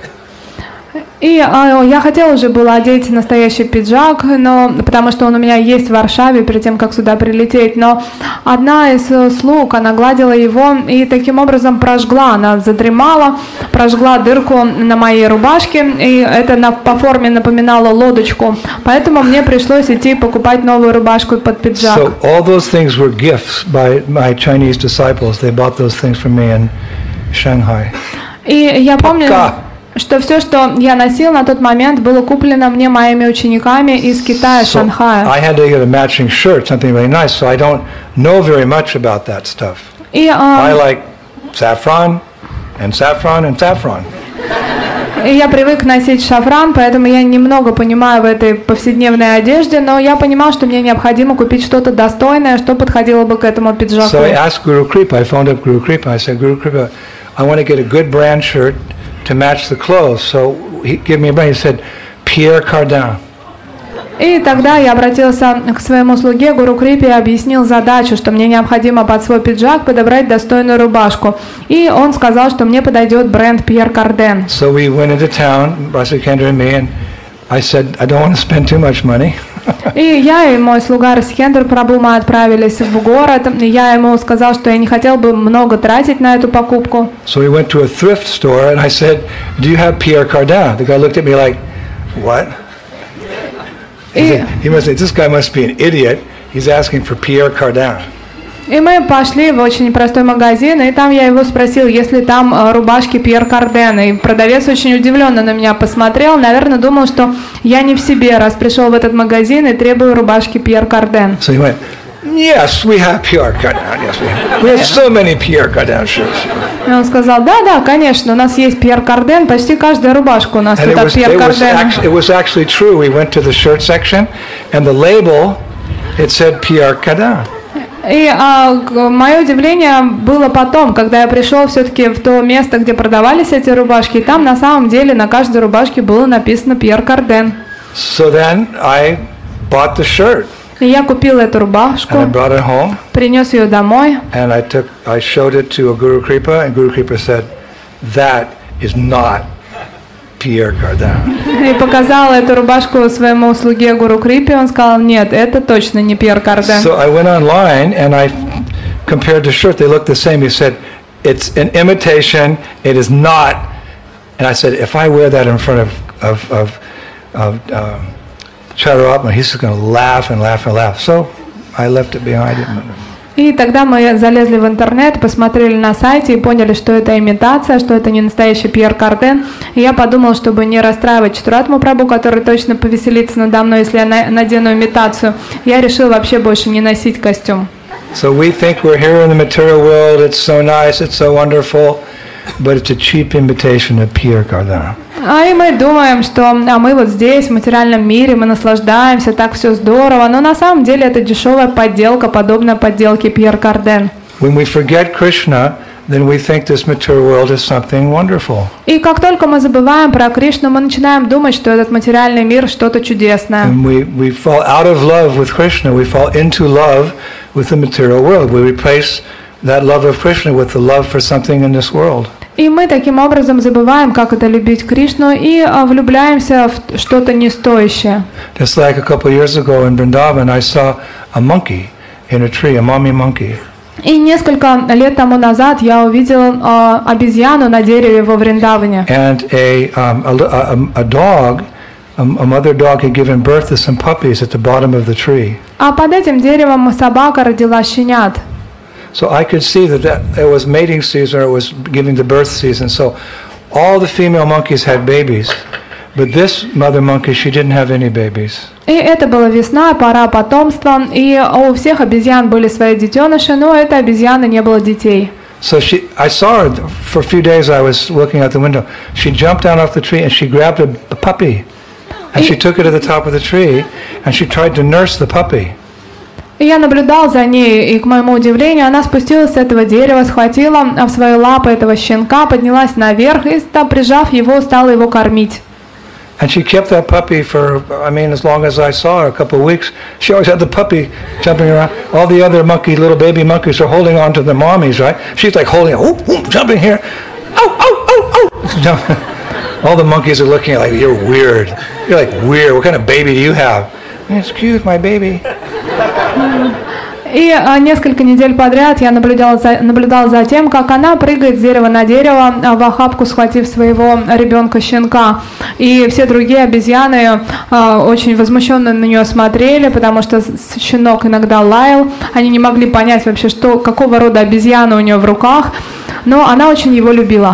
И а, я хотела уже было одеть настоящий пиджак, но потому что он у меня есть в Варшаве перед тем, как сюда прилететь. Но одна из слуг, она гладила его и таким образом прожгла, она задремала, прожгла дырку на моей рубашке, и это на, по форме напоминало лодочку. Поэтому мне пришлось идти покупать новую рубашку под пиджак. So all those things were gifts by my Chinese disciples. They bought those things for me in Shanghai. И я помню, что все, что я носил на тот момент, было куплено мне моими учениками из Китая, So Шанхая. I had to get a matching shirt, something really nice. So I don't know very much about that stuff. И, I а, like saffron and saffron and saffron. и я привык носить шафран, поэтому я немного понимаю в этой повседневной одежде, но я понимал, что мне необходимо купить что-то достойное, что подходило бы к этому пиджаку. So I asked Guru Kripa, I phoned up Guru Kripa, I said, Guru Kripa, I want to get a good brand shirt to match the clothes. So he gave me a brand, he said, Pierre Cardin. И тогда я обратился к своему слуге Гуру Крипе и объяснил задачу, что мне необходимо под свой пиджак подобрать достойную рубашку. И он сказал, что мне подойдет бренд Pierre Cardin. So we went into town, Rasa Kendra and me, and I said, I don't want to spend too much money. И я и мой слуга Расхендер Прабху, мы отправились в город. И я ему сказал, что я не хотел бы много тратить на эту покупку. So we went to a thrift store, and I said, do you have Pierre Cardin? The guy looked at me like, what? He, said, he must say, this guy must be an idiot. He's asking for Pierre Cardin. И мы пошли в очень простой магазин, и там я его спросил, есть ли там э, рубашки Пьер Карден. И продавец очень удивленно на меня посмотрел, наверное, думал, что я не в себе, раз пришел в этот магазин и требую рубашки Пьер Карден. So he went, yes, we have Pierre Cardin. Yes, we have. We have so many Pierre Cardin shirts. И он сказал, да, да, конечно, у нас есть Пьер Карден, почти каждая рубашка у нас And тут it от was, Пьер it, was Карден. actually, it was actually true. We went to the shirt section, and the label, it said Pierre Cardin. И а, мое удивление было потом, когда я пришел все-таки в то место, где продавались эти рубашки, и там на самом деле на каждой рубашке было написано Пьер Карден. So then I bought the shirt. И я купил эту рубашку, And I brought it home, принес ее домой, and I took, I showed it to a Guru Kripa, and Guru Kripa said, "That is not Pierre Cardin." и показал эту рубашку своему слуге Гуру Крипе. Он сказал, нет, это точно не Пьер Карден. So I went online and I compared the shirt. They looked the same. He said, "It's an imitation. It is not." And I said, "If I wear that in front of of of, of um, Chaturapma, he's just going to laugh and laugh and laugh." So I left it behind him. И тогда мы залезли в интернет, посмотрели на сайте и поняли, что это имитация, что это не настоящий Пьер Карден. И я подумал, чтобы не расстраивать Чатуратму Прабху, который точно повеселится надо мной, если я надену имитацию, я решил вообще больше не носить костюм. So we think we're here in the material world. It's so nice. It's so wonderful. But it's a cheap imitation of Pierre Cardin. А и мы думаем, что а мы вот здесь, в материальном мире, мы наслаждаемся, так все здорово, но на самом деле это дешевая подделка, подобная подделке Пьер Карден. When we forget Krishna, then we think this material world is something wonderful. И как только мы забываем про Кришну, мы начинаем думать, что этот материальный мир что-то чудесное. And we, we fall out of love with Krishna. We fall into love with the material world. We replace that love of Krishna with the love for something in this world. И мы таким образом забываем, как это любить Кришну, и а, влюбляемся в что-то нестоящее. Just like a couple of years ago in Vrindavan, I saw a monkey in a tree, a mommy monkey. И несколько лет тому назад я увидел а, обезьяну на дереве во Вриндаване. And a, um, a, a, a dog, a, a mother dog had given birth to some puppies at the bottom of the tree. А под этим деревом собака родила щенят. So I could see that, that it was mating season, or it was giving the birth season. So all the female monkeys had babies, but this mother monkey, she didn't have any babies. И это была весна, пора потомства, и у всех обезьян были свои детеныши, но у этой обезьяны не было детей. So she, I saw her for a few days. I was looking out the window. She jumped down off the tree and she grabbed a, a puppy, and she took it to the top of the tree, and she tried to nurse the puppy. И я наблюдал за ней, и, к моему удивлению, она спустилась с этого дерева, схватила в свои лапы этого щенка, поднялась наверх и, прижав его, стала его кормить. And she kept that puppy for, I mean, as long as I saw her, a couple of weeks. She always had the puppy jumping around. All the other monkey, little baby monkeys are holding on to the mommies, right? She's like holding it, whoop, whoop, jumping here. Oh, oh, oh, oh. All the monkeys are looking at like, you're weird. You're like, weird. What kind of baby do you have? Excuse my baby. И а, несколько недель подряд я наблюдала за, наблюдала за тем, как она прыгает с дерева на дерево, а, в охапку схватив своего ребенка-щенка. И все другие обезьяны а, очень возмущенно на нее смотрели, потому что щенок иногда лаял. Они не могли понять вообще, что, какого рода обезьяна у нее в руках. Но она очень его любила.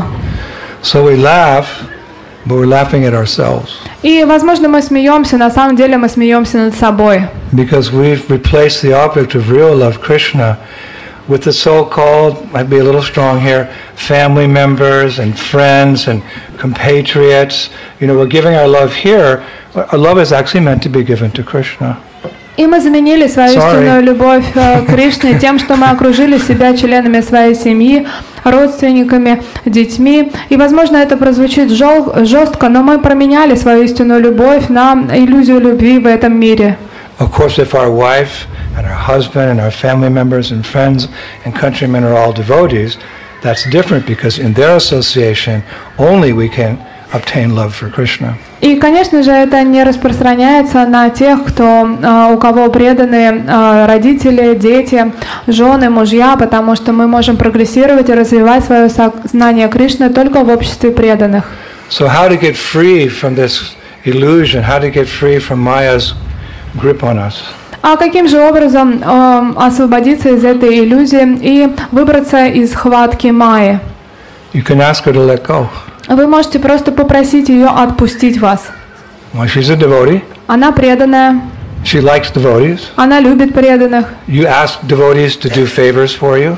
So we laugh, but we're laughing at ourselves. И, возможно, мы смеемся, на самом деле мы смеемся над собой. Because we've replaced the object of real love, Krishna, with the so-called, might be a little strong here, family members and friends and compatriots. You know, we're giving our love here. Our love is actually meant to be given to Krishna. И мы заменили свою истинную любовь к Кришне тем, что мы окружили себя членами своей семьи, родственниками, детьми. И, возможно, это прозвучит жестко, но мы променяли свою истинную любовь на иллюзию любви в этом мире. Of course, if our wife and our husband and our family members and friends and countrymen are all devotees, that's different because in their association only we can obtain love for Krishna. И, конечно же, это не распространяется на тех, кто, у кого преданы родители, дети, жены, мужья, потому что мы можем прогрессировать и развивать свое знание Кришны только в обществе преданных. So how to get free from this illusion? How to get free from Maya's grip on us? А каким же образом э, освободиться из этой иллюзии и выбраться из хватки Майи? You can ask her to let go. Вы можете просто попросить ее отпустить вас. Well, she's a devotee. Она преданная. She likes devotees. Она любит преданных. You ask devotees to do favors for you.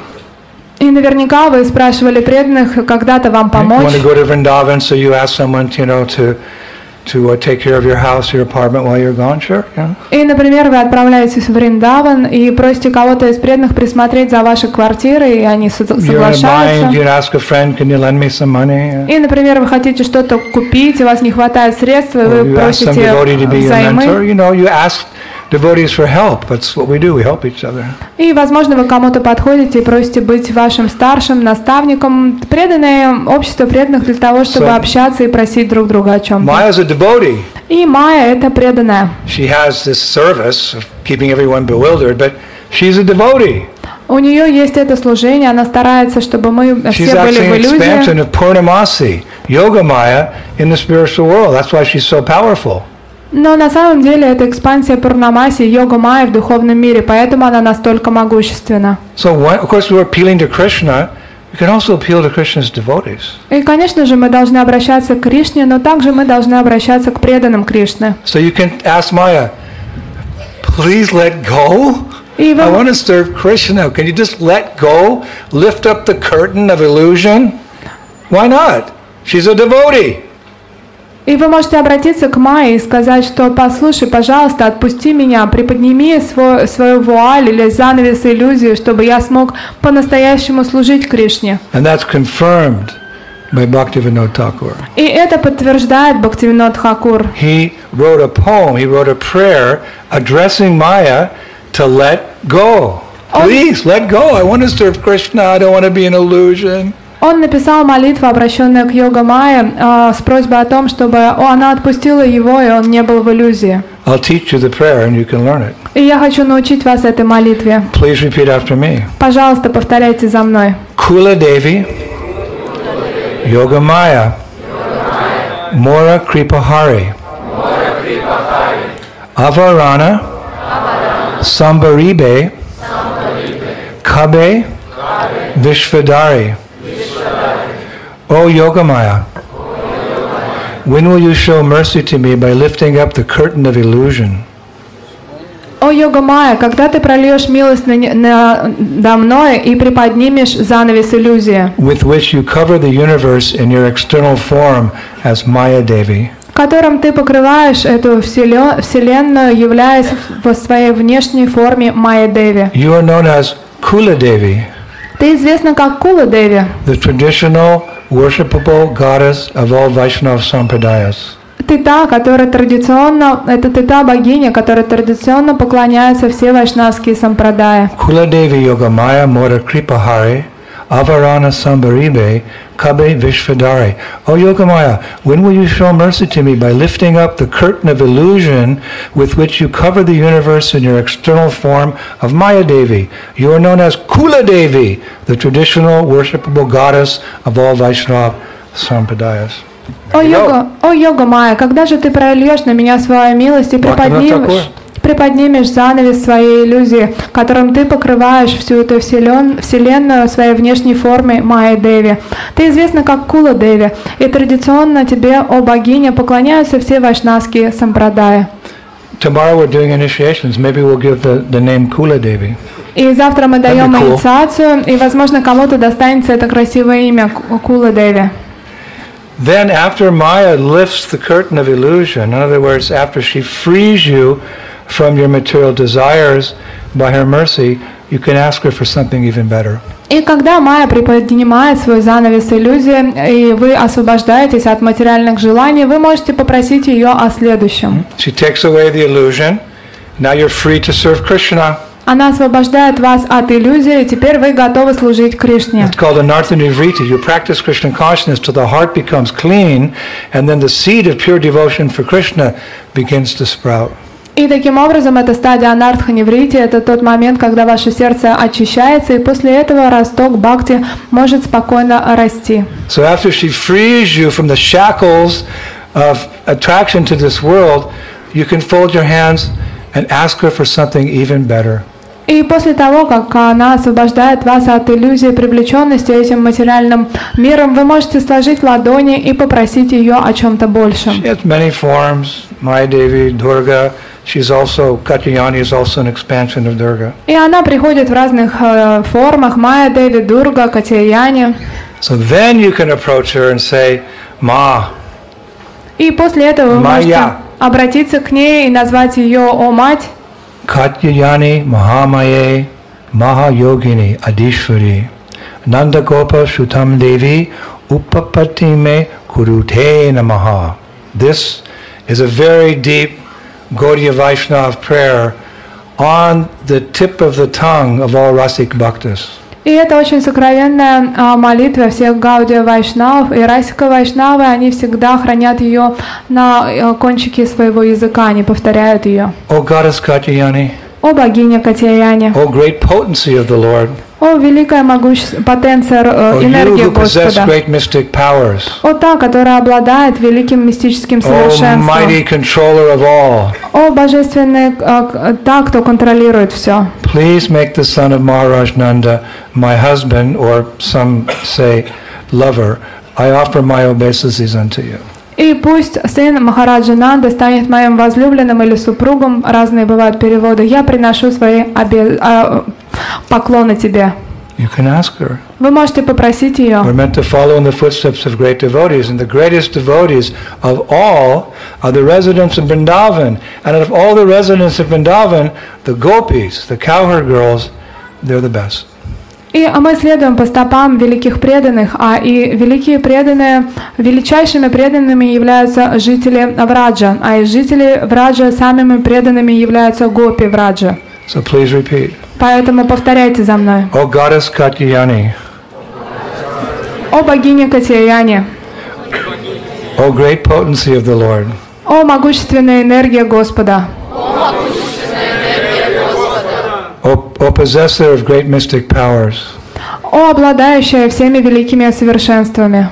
И наверняка вы спрашивали преданных когда-то вам помочь. You want to go to Vrindavan, so you ask someone, you know, to to uh, take care of your house, your apartment while you're gone, sure. Yeah. И, например, вы отправляетесь в Вриндаван и просите кого-то из преданных присмотреть за вашей квартирой, и они соглашаются. You ask a friend, can you lend me some money? И, например, вы хотите что-то купить, у вас не хватает средств, и вы просите взаймы. You know, you ask devotees for help. That's what we do. We help each other. И, возможно, вы кому-то подходите и просите быть вашим старшим наставником. Преданное общество преданных для того, чтобы so, общаться и просить друг друга о чем-то. Maya's a devotee. И Майя это преданная. She has this service of keeping everyone bewildered, but she's a devotee. У нее есть это служение, она старается, чтобы мы she's все были в иллюзии. She's actually an expansion of Purnamasi, Yoga Maya in the spiritual world. That's why she's so powerful. Но на самом деле это экспансия Пурнамаси, йога Майя в духовном мире, поэтому она настолько могущественна. So, when, of course, we're appealing to Krishna. You can also appeal to Krishna's devotees. И, конечно же, мы должны обращаться к Кришне, но также мы должны обращаться к преданным Кришне. So you can ask Maya, please let go. I want to serve Krishna. Can you just let go? Lift up the curtain of illusion? Why not? She's a devotee. И вы можете обратиться к Майе и сказать, что послушай, пожалуйста, отпусти меня, приподними свой, свою вуаль или занавес иллюзии, чтобы я смог по-настоящему служить Кришне. And that's confirmed by Bhaktivinoda Thakur. И это подтверждает Бхактивинод Тхакур. He wrote a poem, he wrote a prayer addressing Maya to let go. Please, let go. I want to serve Krishna. I don't want to be an illusion. Он написал молитву, обращенную к йога Майе, э, с просьбой о том, чтобы о, она отпустила его, и он не был в иллюзии. I'll teach you the prayer and you can learn it. И я хочу научить вас этой молитве. Please repeat after me. Пожалуйста, повторяйте за мной. Kula Devi, Yoga Maya, Mora Kripahari, Avarana, Sambaribe, Kabe, Vishvadari. O Yogamaya, when will you show mercy to me by lifting up the curtain of illusion? О йога Майя, когда ты прольешь милость надо мной и приподнимешь занавес иллюзии, with which you cover the universe in your external form as Maya Devi, которым ты покрываешь эту вселенную, являясь в своей внешней форме Майя Деви. You are known as Kula Devi. Ты известна как Кула Деви. The traditional worshipable goddess of all Vaishnava sampradayas. Ты та, которая традиционно, это ты та богиня, которая традиционно поклоняются все вайшнавские сампрадаи. Kula Devi Yogamaya Mora Kripahari Avarana Sambaribe Kabe Vishvadari. Oh Yogamaya, when will you show mercy to me by lifting up the curtain of illusion with which you cover the universe in your external form of Maya Devi? You are known as Kula Devi, the traditional worshipable goddess of all Vaishnava Sampradayas. О йога, о йога Майя, когда же ты прольешь на меня свою милость и приподнимешь, приподнимешь занавес своей иллюзии, которым ты покрываешь всю эту вселен, вселенную своей внешней формой Майя Деви. Ты известна как Кула Деви, и традиционно тебе, о богиня, поклоняются все вайшнавские сампрадаи. Tomorrow we're doing initiations. Maybe we'll give the, the name Kula Devi. И завтра мы даем cool. инициацию, и, возможно, кому-то достанется это красивое имя Кула Деви. Then after Maya lifts the curtain of illusion, in other words, after she frees you from your material desires by her mercy, you can ask her for something even better. И когда Майя приподнимает свой занавес иллюзии, и вы освобождаетесь от материальных желаний, вы можете попросить ее о следующем. She takes away the illusion. Now you're free to serve Krishna. Она освобождает вас от иллюзии, и теперь вы готовы служить Кришне. It's called anartha nivriti. You practice Krishna consciousness till the heart becomes clean, and then the seed of pure devotion for Krishna begins to sprout. И таким образом эта стадия анартха-неврити, это тот момент, когда ваше сердце очищается, и после этого росток бхакти может спокойно расти. So after she frees you from the shackles of attraction to this world, you can fold your hands and ask her for something even better. И после того, как она освобождает вас от иллюзии привлеченности этим материальным миром, вы можете сложить ладони и попросить ее о чем-то большем. She has many forms. Maya Devi, Durga. She's also, Katyayani is also an expansion of Durga. И она приходит в разных э, формах. Майя Деви, Дурга, Катяяни. So then you can approach her and say, Ma. И после этого вы можете обратиться к ней и назвать ее «О мать». Katyayani Mahamaye Mahayogini Adishwari Nanda Gopa Shutam Devi Upapatime Kurute Namaha. This is a very deep Gaudiya Vaishnava prayer on the tip of the tongue of all Rasik Bhaktas. И это очень сокровенная а, молитва всех Гаудия Вайшнав, и Расика Вайшнавы, они всегда хранят ее на а, кончике своего языка, они повторяют ее. O Goddess Katyayani, О богиня Катяяни, O great potency of the Lord, о великая могущество, потенция, O энергия you who possess Господа, great mystic powers, о та, которая обладает великим мистическим O совершенством, mighty controller of all, о божественная, а, та, кто контролирует все. please make the son of Maharaj Nanda my husband, or some say lover. I offer my obeisances unto you. И пусть сын Махараджа Нанда станет моим возлюбленным или супругом, разные бывают переводы. Я приношу свои обе... а, поклоны тебе. You can ask her. Вы можете попросить ее. We're meant to follow in the footsteps of great devotees, and the greatest devotees of all are the residents of Vrindavan. And of all the residents of Vrindavan, the gopis, the cowherd girls, they're the best. И мы следуем по стопам великих преданных, а и великие преданные, величайшими преданными являются жители Враджа, а из жителей Враджа самыми преданными являются гопи Враджа. So please repeat. Поэтому повторяйте за мной. O Goddess Katyayani, О богиня Катяяни, O great potency of the Lord, о могущественная энергия Господа, O, o possessor of great mystic powers, о обладающая всеми великими совершенствами,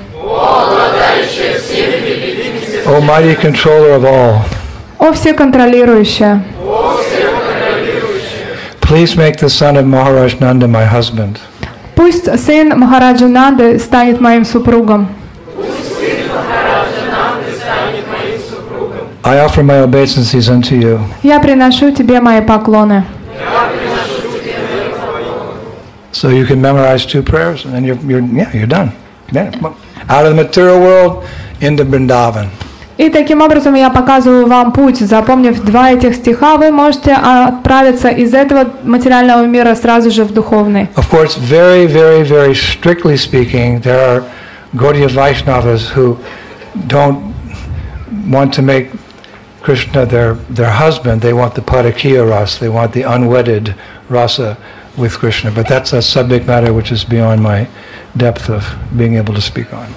O mighty controller of all, о всеконтролирующая, please make the son of Maharaj Nanda my husband. пусть сын Махараджа Нанды станет моим супругом. I offer my obeisances unto you. Я приношу тебе мои поклоны. So you can memorize two prayers, and then you're, you're yeah, you're done. Yeah. Out of the material world into Vrindavan. И таким образом я показываю вам путь. Запомнив два этих стиха, вы можете отправиться из этого материального мира сразу же в духовный. Of course, very, very, very strictly speaking, there are Gaudiya Vaishnavas who don't want to make Krishna their, their husband. They want the Parakiya rasa, they want the unwedded rasa with Krishna. But that's a subject matter which is beyond my depth of being able to speak on.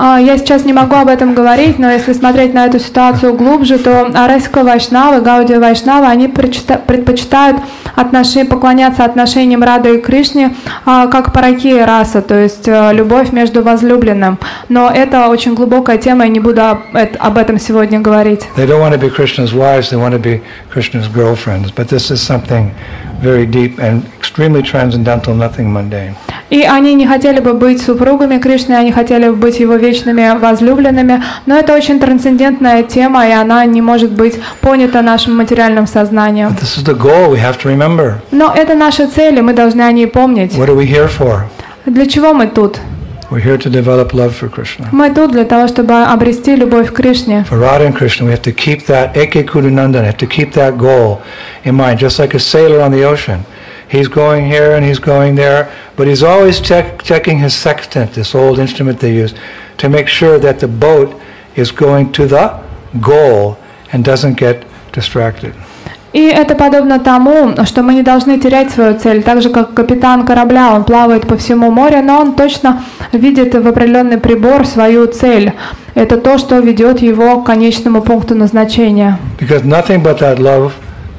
Я сейчас не могу об этом говорить, но если смотреть на эту ситуацию глубже, то арайские вайшнавы, гаудия вайшнавы, они предпочитают отношения, поклоняться отношениям Рады и Кришне как паракия раса, то есть любовь между возлюбленным. Но это очень глубокая тема, я не буду об этом сегодня говорить. They don't want to be Krishna's wives, they want to be Krishna's girlfriends. But this is something very deep and extremely transcendental, nothing mundane. И они не хотели бы быть супругами Кришны, они хотели бы быть его вечными возлюбленными, но это очень трансцендентная тема, и она не может быть понята нашим материальным сознанием. But this is the goal we have to remember. Но это наша цель, и мы должны о ней помнить. What are we here for? Для чего мы тут? We're here to develop love for Krishna. Мы тут для того, чтобы обрести любовь к Кришне. For Radha and Krishna, we have to keep that Eke Kudunandan, have to keep that goal in mind, just like a sailor on the ocean. He's going here and he's going there, but he's always check, checking his sextant, this old instrument they use, to make sure that the boat is going to the goal and doesn't get distracted. И это подобно тому, что мы не должны терять свою цель. Так же, как капитан корабля, он плавает по всему морю, но он точно видит в определенный прибор свою цель. Это то, что ведет его к конечному пункту назначения. Because nothing but that love,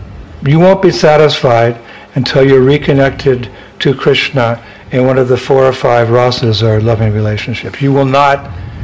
you won't be satisfied until you're reconnected to Krishna in one of the four or five rasas or loving relationships. You will not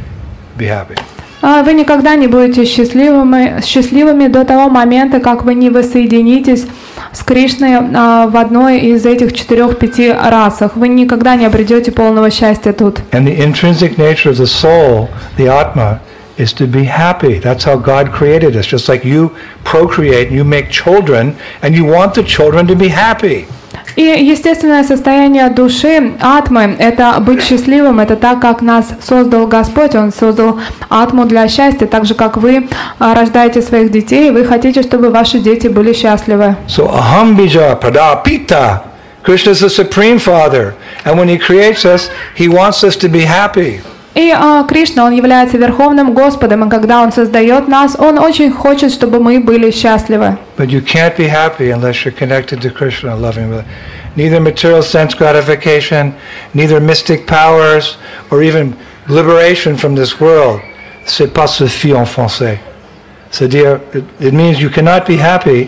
be happy. Вы никогда не будете счастливыми, счастливыми до того момента, как вы не воссоединитесь с Кришной в одной из этих четырех-пяти расах. Вы никогда не обретете полного счастья тут. And the intrinsic nature of the soul, the Atma, is to be happy. That's how God created us. Just like you procreate, you make children, and you want the children to be happy. И естественное состояние души, атмы, это быть счастливым, это так, как нас создал Господь, Он создал атму для счастья, так же, как вы рождаете своих детей, вы хотите, чтобы ваши дети были счастливы. So aham bija pradapita. Krishna is the Supreme Father, and when He creates us, He wants us to be happy. И а, Кришна, Он является Верховным Господом, и когда Он создает нас, Он очень хочет, чтобы мы были счастливы. But you can't be happy unless you're connected to Krishna, loving with neither material sense gratification, neither mystic powers, or even liberation from this world. C'est pas suffit en français. C'est-à-dire, it, it means you cannot be happy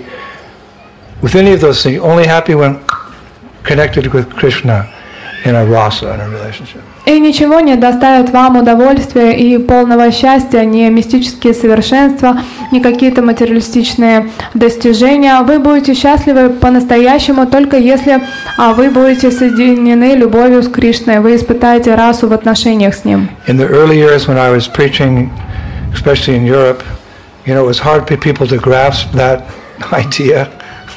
with any of those things. You're only happy when connected with Krishna in a rasa, in a relationship. И ничего не доставит вам удовольствия и полного счастья, ни мистические совершенства, ни какие-то материалистичные достижения. Вы будете счастливы по-настоящему только если а, вы будете соединены любовью с Кришной, вы испытаете расу в отношениях с Ним. In the early years when I was preaching, especially in Europe, you know, it was hard for people to grasp that idea.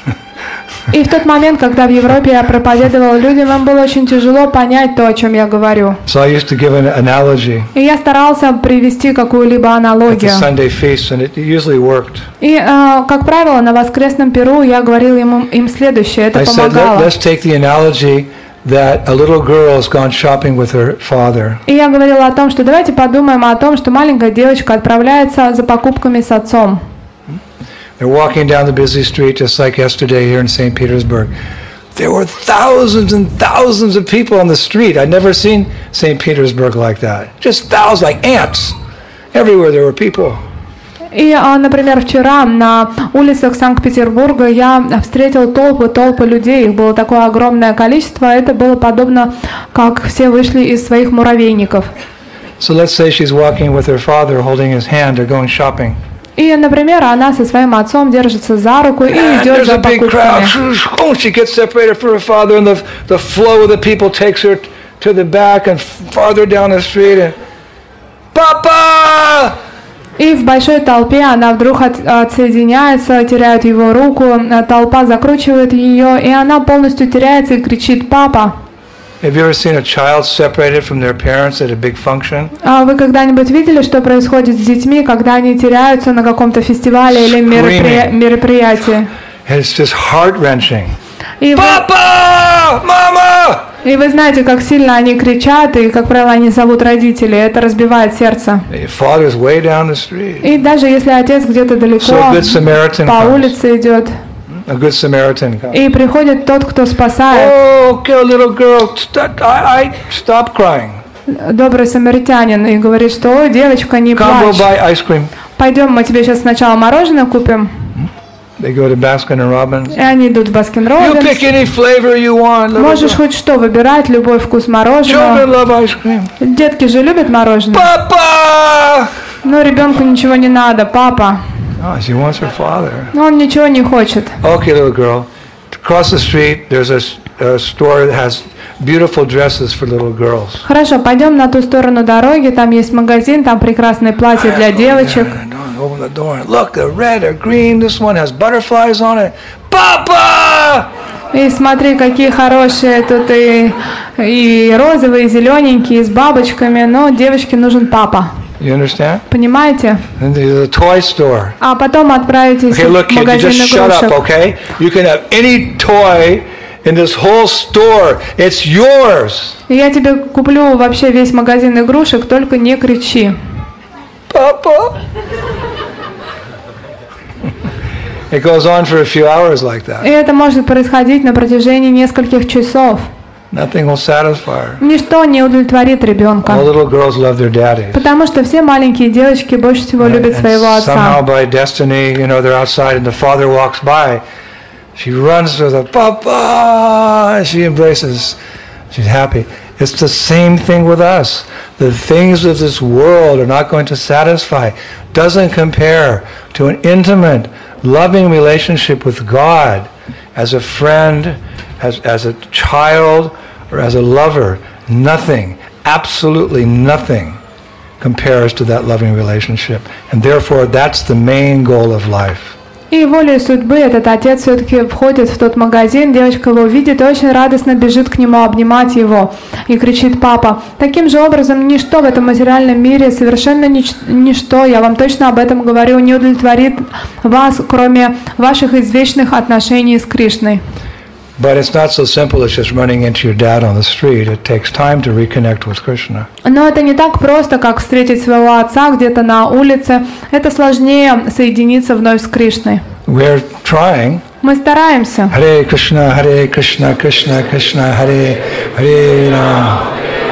И в тот момент, когда в Европе я проповедовал людям, им было очень тяжело понять то, о чем я говорю. So I used to give an analogy. И я старался привести какую-либо аналогию. At the Sunday feast, and it usually worked. И, э, как правило, на воскресном пиру я говорил им, им следующее, это I said, помогало. Let, let's take the analogy that a little girl has gone shopping with her father. И я говорила о том, что давайте подумаем о том, что маленькая девочка отправляется за покупками с отцом. They're walking down the busy street just like yesterday here in Saint Petersburg. There were thousands and thousands of people on the street. I'd never seen Saint Petersburg like that. Just thousands, like ants. Everywhere there were people. И, например, вчера на улицах Санкт-Петербурга я встретил толпы, толпы людей. Их было такое огромное количество. Это было подобно, как все вышли из своих муравейников. So let's say she's walking with her father, holding his hand. They're going shopping. И, например, она со своим отцом держится за руку и идет за покупками. She gets separated from her father, and the the flow of the people takes her to the back and farther down the street. And Papa! И в большой толпе она вдруг от, отсоединяется, теряет его руку, толпа закручивает ее, и она полностью теряется и кричит «Папа!». Have you ever seen a child separated from their parents at a big function? А вы когда-нибудь видели, что происходит с детьми, когда они теряются на каком-то фестивале или меропри... мероприятии? And it's just heart-wrenching. И Papa! Mama! И вы знаете, как сильно они кричат, и, как правило, они зовут родителей. Это разбивает сердце. The father's way down the street. И даже если отец где-то далеко So a good Samaritan по comes. улице идет, A good Samaritan comes. и приходит tот, кто спасает, Oh, okay, little girl, stop, I, I, stop crying. добрый самаритянин, и говорит, что ой, девочка, не Come, we'll плачь. buy ice cream. Пойдем, мы тебе сейчас сначала мороженое купим. They go to Baskin and Robbins. И они идут в Баскин You pick Роббинс. any flavor you want. little Можешь girl. хоть что выбирать, любой вкус Children мороженого. love ice cream. Детки же любят мороженое. Papa! Но ребенку ничего не надо, папа. Oh, she wants her father. Но он ничего не хочет. Okay, little girl. Across the street, there's a, s- a store that has beautiful dresses for little girls. Хорошо, пойдем на ту сторону дороги, там есть магазин, там прекрасные платья для девочек. Don't open the door. Look, the red or green. This one has butterflies on it. Papa! И смотри, какие хорошие тут и, и розовые, и зелененькие, с бабочками, но девочке нужен папа. You understand? Понимаете? And there's a toy store. А потом отправитесь Okay, look, в kid, you магазин just shut up, игрушек. okay? You can have any toy in this whole store. It's yours. И я тебе куплю вообще весь магазин игрушек, только не кричи. Papa. It goes on for a few hours like И that. это может происходить на протяжении нескольких часов. Nothing will satisfy her. Ничто не удовлетворит ребенка. All little girls love their daddies. Потому что все маленькие девочки больше всего любят And своего somehow отца. by destiny, you know, they're outside and the father walks by. She runs to the Papa. She embraces. She's happy. It's the same thing with us. The things of this world are not going to satisfy. Doesn't compare to an intimate, loving relationship with God as a friend, as, as a child, or as a lover. Nothing, absolutely nothing compares to that loving relationship. And therefore, that's the main goal of life. И волей судьбы этот отец все-таки входит в тот магазин, девочка его видит и очень радостно бежит к нему обнимать его и кричит: «Папа!». Таким же образом, ничто в этом материальном мире, совершенно нич- ничто, я вам точно об этом говорю, не удовлетворит вас, кроме ваших извечных отношений с Кришной. But it's not so simple as just running into your dad on the street. It takes time to reconnect with Krishna. Но это не так просто, как встретить своего отца где-то на улице. Это сложнее соединиться вновь с Кришной. We're trying. Мы стараемся. Hare Krishna, Hare Krishna, Krishna Krishna, Hare Hare Ram.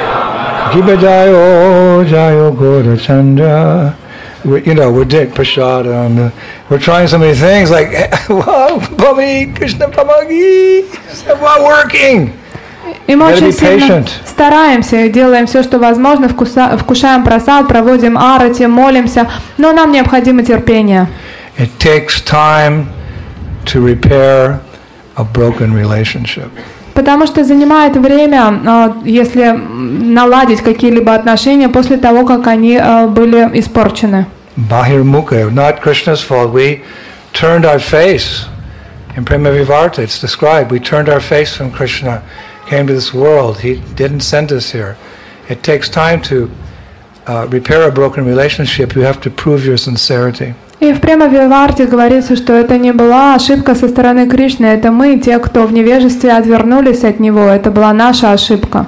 Giba Jayo, Jayo Gaura Chandra. We, you know, we're doing prasadam. We're trying so many things like, wow, Bhami, Krishna Pamagi. It's not working. И мы Gotta очень be сильно patient. стараемся и делаем все, что возможно, вкуса- вкушаем просад, проводим арати, молимся, но нам необходимо терпение. It takes time to repair a broken relationship. Потому что занимает время, а, если м, наладить какие-либо отношения после того, как они а, были испорчены. Bahir Mukha, not Krishna's fault. We turned our face. In Prema Vivarta, it's described. We turned our face from Krishna, came to this world. He didn't send us here. It takes time to uh, repair a broken relationship. You have to prove your sincerity. И в Према Виварте говорится, что это не была ошибка со стороны Кришны, это мы, те, кто в невежестве отвернулись от Него, это была наша ошибка.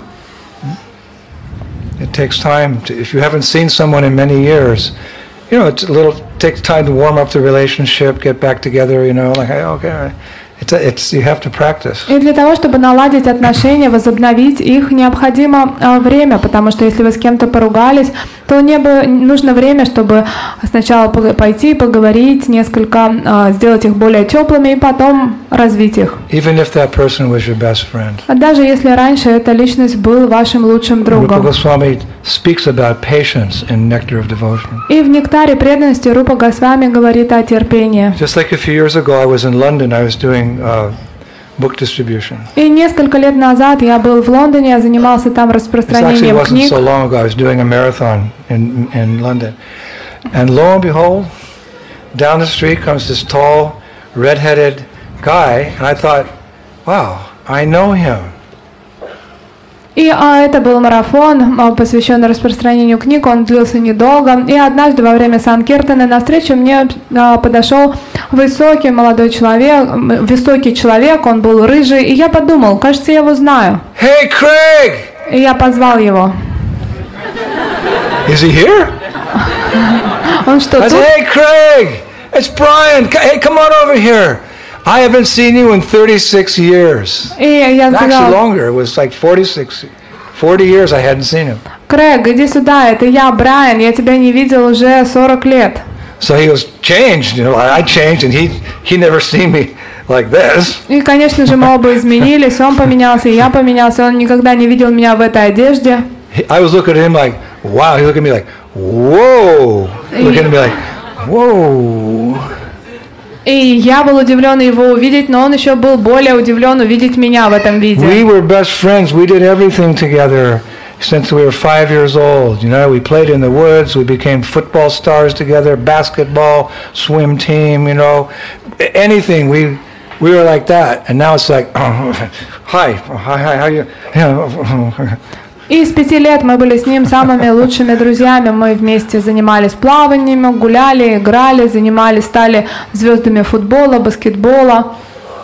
It takes time. To, if you haven't seen someone in many years, you know, it's a little takes time to warm up the relationship, get back together. You know, like hey, okay, it's a, it's you have to practice. И для того, чтобы наладить отношения, возобновить их, необходимо а, время, потому что если вы с кем-то поругались, то не бы, нужно время, чтобы сначала по- пойти, поговорить, несколько, а, сделать их более теплыми и потом развить их. Even if that person was your best friend. А даже если раньше эта личность был вашим лучшим Rupa другом. Goswami speaks about patience in Nectar of Devotion. И в «Нектаре преданности» Рупа Госвами говорит о терпении. Just like a few years ago, I was in London. I was doing uh, book distribution. И несколько лет назад я был в Лондоне, я занимался там This actually распространением wasn't книг. so long ago. I was doing a marathon in in London, and lo and behold, down the street comes this tall, red-headed guy, and I thought, wow, I know him. И а, это был марафон, а, посвященный распространению книг, он длился недолго. И однажды во время Санкиртана навстречу мне а, подошел высокий молодой человек, м, высокий человек, он был рыжий, и я подумал, кажется, я его знаю. Hey, Craig! И я позвал его. Is he here? Он что, I тут? said, hey, Craig! It's Brian! C- Hey, come on over here! I haven't seen you in thirty-six years. И я Actually, сказал, longer. It was like forty-six, forty years I hadn't seen him. Крэг, иди сюда, это я, Брайан, я тебя не видел уже сорок лет. So he was changed, you know, I I changed, and he he never seen me like this. И, конечно же, мы оба изменились, он поменялся, и я поменялся, он никогда не видел меня в этой одежде. He, I was looking at him like, wow. He looked at me like, whoa. Looking at me like, whoa. И я был удивлен его увидеть, но он еще был более удивлен увидеть меня в этом виде. We were best friends. We did everything together since we were five years old. You know, we played in the woods. We became football stars together, basketball, swim team. You know, anything. We we were like that. And now it's like, oh, hi, hi, hi, how you? Yeah. И с пяти лет мы были с ним самыми лучшими друзьями. Мы вместе занимались плаванием, гуляли, играли, занимались, стали звездами футбола, баскетбола.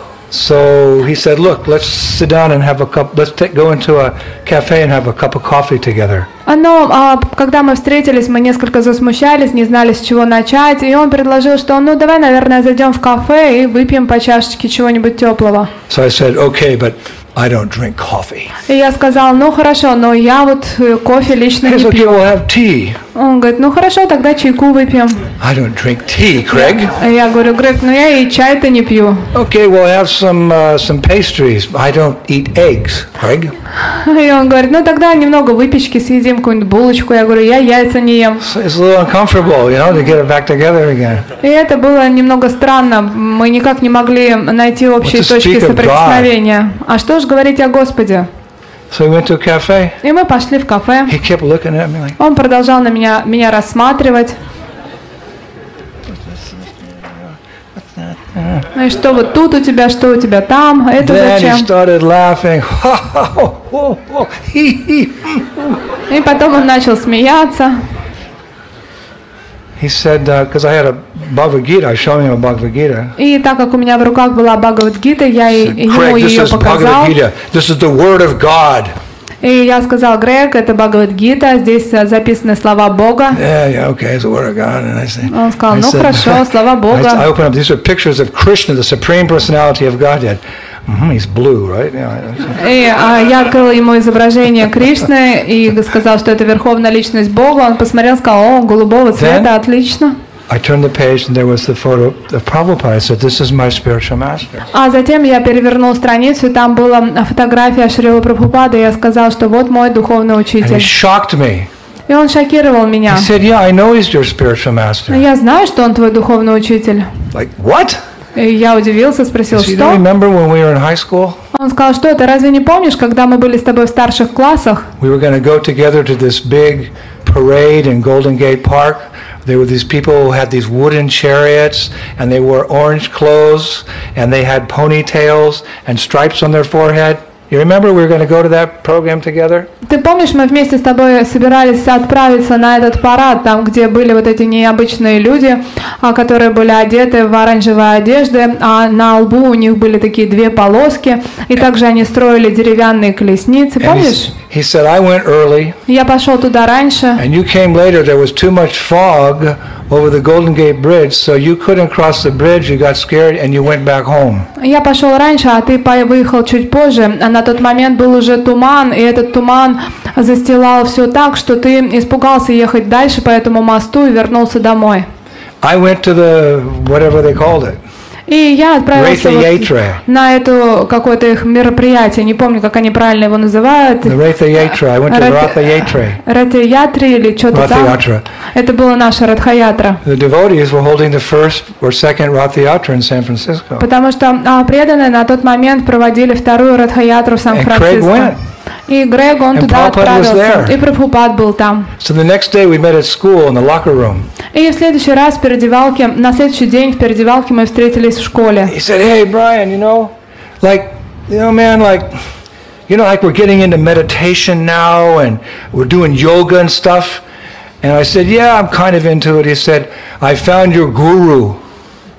So he said, look, let's sit down and have a cup. Let's take, go into a cafe and have a cup of coffee together. Но а, когда мы встретились, мы несколько засмущались, не знали, с чего начать. И он предложил, что ну давай, наверное, зайдем в кафе и выпьем по чашечке чего-нибудь теплого. So I said, okay, but I don't drink coffee. И я сказал, ну хорошо, но я вот э, кофе лично He не said, okay, пью. we'll have tea. Он говорит, ну хорошо, тогда чайку выпьем. I don't drink tea, Craig. И я говорю, Грег, ну я и чай-то не пью. Okay, we'll have some uh, some pastries. I don't eat eggs, Craig. И он говорит, ну тогда немного выпечки съедим, какую-нибудь булочку. Я говорю, я яйца не ем. So it's a little uncomfortable, you know, to get it back together again. И это было немного странно. Мы никак не могли найти общие What to точки speak of соприкосновения. А что ж говорить о Господе? So we went to a cafe. И мы пошли в кафе. He kept looking at me like, Он продолжал на меня, меня рассматривать. Ну и что вот тут у тебя, что у тебя там, это then he зачем? started laughing. И потом он начал смеяться. He said, because I had a Bhagavad Gita, I showed him a Bhagavad Gita. И так как у меня в руках была Бхагавад-гита, я и- Said, ему Craig, this ее is показал. Bhagavad Gita. This is the word of God. И я сказал, Грег, это Бхагавад-гита, здесь э, записаны слова Бога. Yeah, yeah, okay, it's the word of God. And I said, Он сказал, I ну said- хорошо, слова I, I Бога. opened up. These are pictures of Krishna, the supreme personality of Godhead. Mm-hmm, he's blue, right? Yeah. И а, я открыл ему изображение Кришны и сказал, что это верховная личность Бога. Он посмотрел, сказал, о, голубого цвета, отлично. I turned the page, and there was the photo of Prabhupada. I said, "This is my spiritual master." А затем я перевернул страницу, и там была фотография Шрилы Прабхупады, и я сказал, что вот мой духовный And he учитель. shocked me. И он шокировал меня. He said, "Yeah, I know he's your spiritual Но master." я знаю, что он твой духовный учитель. Like what? И я удивился, спросил, So you don't что? remember when we were in high school? Он сказал, что это, разве не помнишь, когда мы были с тобой в старших классах? We were going to go together to this big parade in Golden Gate Park. There were these people who had these wooden chariots, and they wore orange clothes, and they had ponytails and stripes on their forehead. You remember we were going to go to that program together? Ты помнишь, мы вместе с тобой собирались отправиться на этот парад, там, где были вот эти необычные люди, а, которые были одеты в оранжевые одежды, а на лбу у них были такие две полоски, и также они строили деревянные колесницы, And помнишь? he, he said, I went early, Я пошел туда раньше, and you came later. There was too much fog over the Golden Gate Bridge, so you couldn't cross the bridge. You got scared, and you went back home. я пошел раньше, а ты по- выехал чуть позже, а на тот момент был уже туман, и этот туман застилал все так, что ты испугался ехать дальше по этому мосту и вернулся домой. I went to the, whatever they called it, И я отправился вот Rathayatra. на это какое-то их мероприятие, не помню, как они правильно его называют, The Rathayatra. I went to Rath- Rathayatra. Ратхаятри или что-то там. Rathayatra. Это была наша Радхаятра. The devotees were holding the first or second Rathayatra in San Francisco. Потому что а, преданные на тот момент проводили вторую Радхаятру в And Craig Сан-Франциско. went. И Грег, он And туда Prabhupada was отправился. there. И Прабхупад был там. So the next day we met at school in the locker room. И в следующий раз в переодевалке, на следующий день в переодевалке мы встретились в школе. He said, "Hey, Brian, you know, like, you know, man, like, you know, like we're getting into meditation now, and we're doing yoga and stuff." And I said, "Yeah, I'm kind of into it." He said, "I found your guru.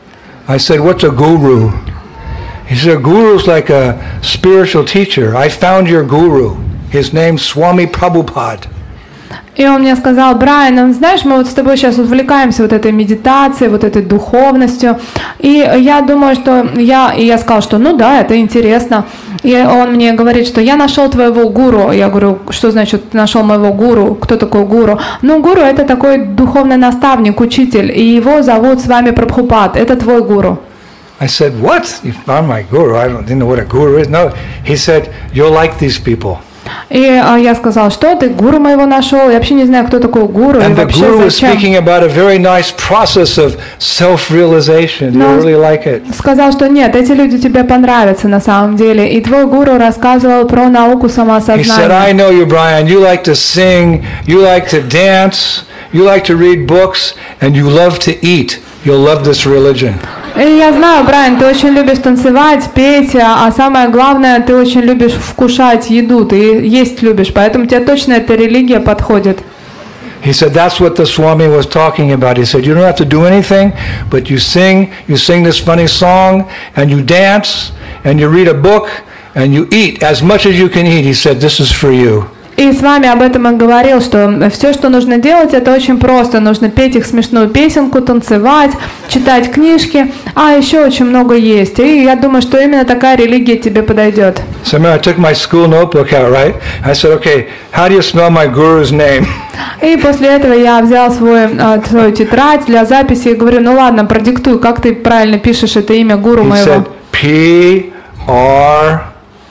I said, what's a guru? He said, a guru is like a spiritual teacher. I found your guru. His name's Swami Prabhupada. И он мне сказал: Брайан, знаешь, мы вот с тобой сейчас увлекаемся вот этой медитацией, вот этой духовностью. И я думаю, что я... И я сказала, что ну да, это интересно. И он мне говорит, что я нашел твоего гуру. Я говорю, что значит ты нашел моего гуру? Кто такой гуру? Ну, гуру — это такой духовный наставник, учитель. И его зовут Свами Прабхупад. Это твой гуру. I said, what? You found my guru? I don't, didn't know what a guru is. No. He said, you'll like these people. И я сказал, что ты гуру моего нашел? Я вообще не знаю, кто такой гуру. And the guru was speaking about a very nice process of self-realization. You really like it. Сказал, что нет, эти люди тебе понравятся на самом деле. И твой гуру рассказывал про науку самоосознания. He said, I know you, Brian. You like to sing, you like to dance, you like to read books, and you love to eat. You'll love this religion. И я знаю, Брайан, ты очень любишь танцевать, петь, а самое главное, ты очень любишь вкушать еду, ты есть любишь, поэтому тебе точно эта религия подходит. He said that's what the Swami was talking about. He said you don't have to do anything, but you sing, you sing this funny song, and you dance, and you read a book, and you eat as much as you can eat. He said this is for you. И с вами об этом он говорил, что все, что нужно делать, это очень просто. Нужно петь их смешную песенку, танцевать, читать книжки, а еще очень много есть. И я думаю, что именно такая религия тебе подойдет. So I took my school notebook out, right? I said, okay, how do you spell my guru's name? И после этого я взял свой, свою тетрадь для записи и говорю, ну ладно, продиктуй, как ты правильно пишешь это имя гуру He моего. said, P R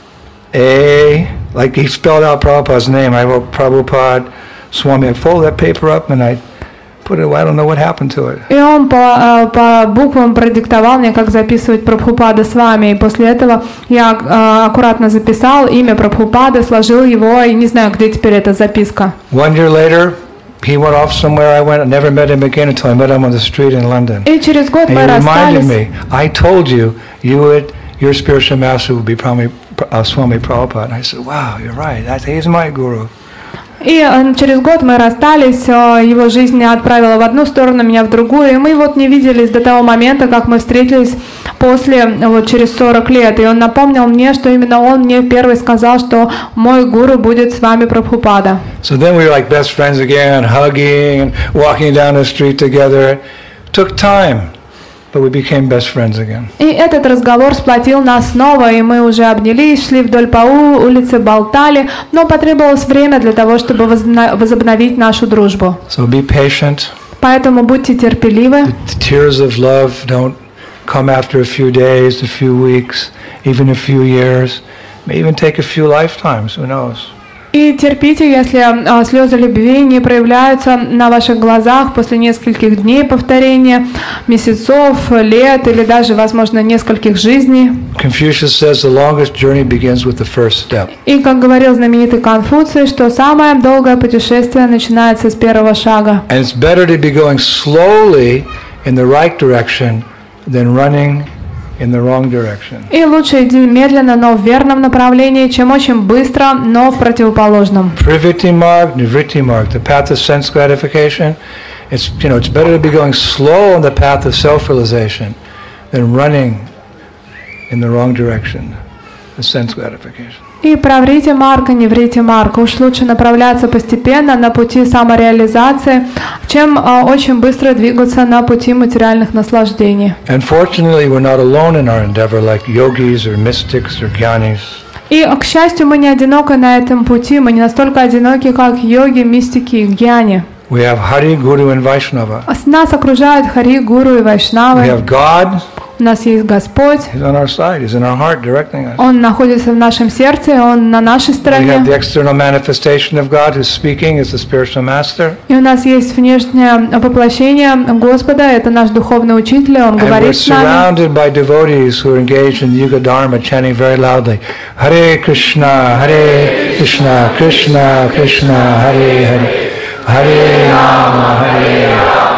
A Like he spelled out Prabhupada's name. I wrote Prabhupada Swami. I folded that paper up and I put it away. I don't know what happened to it. И он по, по буквам продиктовал мне, как записывать Прабхупада с вами. И после этого я аккуратно записал имя Прабхупады, сложил его, и не знаю, где теперь эта записка. One year later, he went off somewhere. I went. I never met him again until I met him on the street in London. И через год мы And he reminded расстались. me. I told you you would. Your spiritual master would be probably uh, Swami Prabhupada. And I said, wow, you're right. That, he's my guru. И через год мы расстались, его жизнь отправила в одну сторону, меня в другую, и мы вот не виделись до того момента, как мы встретились после, вот через сорок лет. И он напомнил мне, что именно он мне первый сказал, что мой гуру будет с вами Прабхупада. So then we were like best friends again, hugging and walking down the street together. It took time. But we became best friends again. И этот разговор сплотил нас снова, и мы уже обнялись, шли вдоль по улице, болтали, но потребовалось время для того, чтобы возобновить нашу дружбу. So be patient. Поэтому будьте терпеливы. The tears of love don't come after a few days, a few weeks, even a few years, may even take a few lifetimes, who knows. И терпите, если а, слезы любви не проявляются на ваших глазах после нескольких дней повторения, месяцев, лет или даже, возможно, нескольких жизней. Confucius says the longest journey begins with the first step. И, как говорил знаменитый Конфуций, что самое долгое путешествие начинается с первого шага. And it's better to be going slowly in the right direction than running in the wrong direction. И лучше иди медленно, но в верном направлении, чем очень быстро, но в противоположном. Privritti marg, nivritti marg, the path of sense gratification. It's, you know, it's better to be going slow on the path of self-realization than running in the wrong direction, the sense gratification. И праврите Марка, не врите Марка. Уж лучше направляться постепенно на пути самореализации, чем а, очень быстро двигаться на пути материальных наслаждений. Unfortunately, we're not alone in our endeavor like yogis or mystics or jnanis. И, к счастью, мы не одиноки на этом пути, мы не настолько одиноки, как йоги, мистики и гьяни. We have Hari, Guru, and Vaishnava. Нас окружают Хари, Гуру и We Вайшнавы. have God. У нас есть Господь. He's on our side. He's in our heart, directing us. Он находится в нашем сердце, Он на нашей We have стороне. the external manifestation of God who's speaking as the spiritual master. И у нас есть внешнее воплощение Господа, это наш духовный учитель, Он And we're говорит с нами. surrounded by devotees who are engaged in Yuga Dharma, chanting very loudly, Hare Krishna, Hare Krishna, Krishna, Krishna, Hare Hare, Hare Rama, Hare Rama.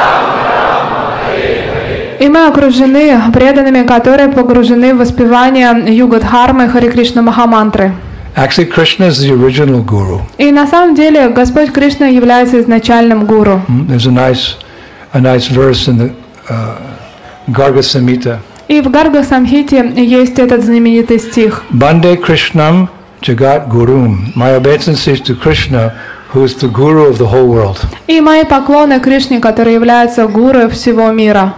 И мы окружены преданными, которые погружены в воспевание Юга-дхармы Хари Кришна Махамантры. Actually, Krishna is the original guru. И на самом деле Господь Кришна является изначальным гуру. There's a nice, a nice verse in the uh, Garga Samhita. И в Гарга Самхите есть этот знаменитый стих. Bande Krishnam Jagat Gurum. My obeisances to Krishna, who is the guru of the whole world. И мои поклоны Кришне, который является гуру всего мира.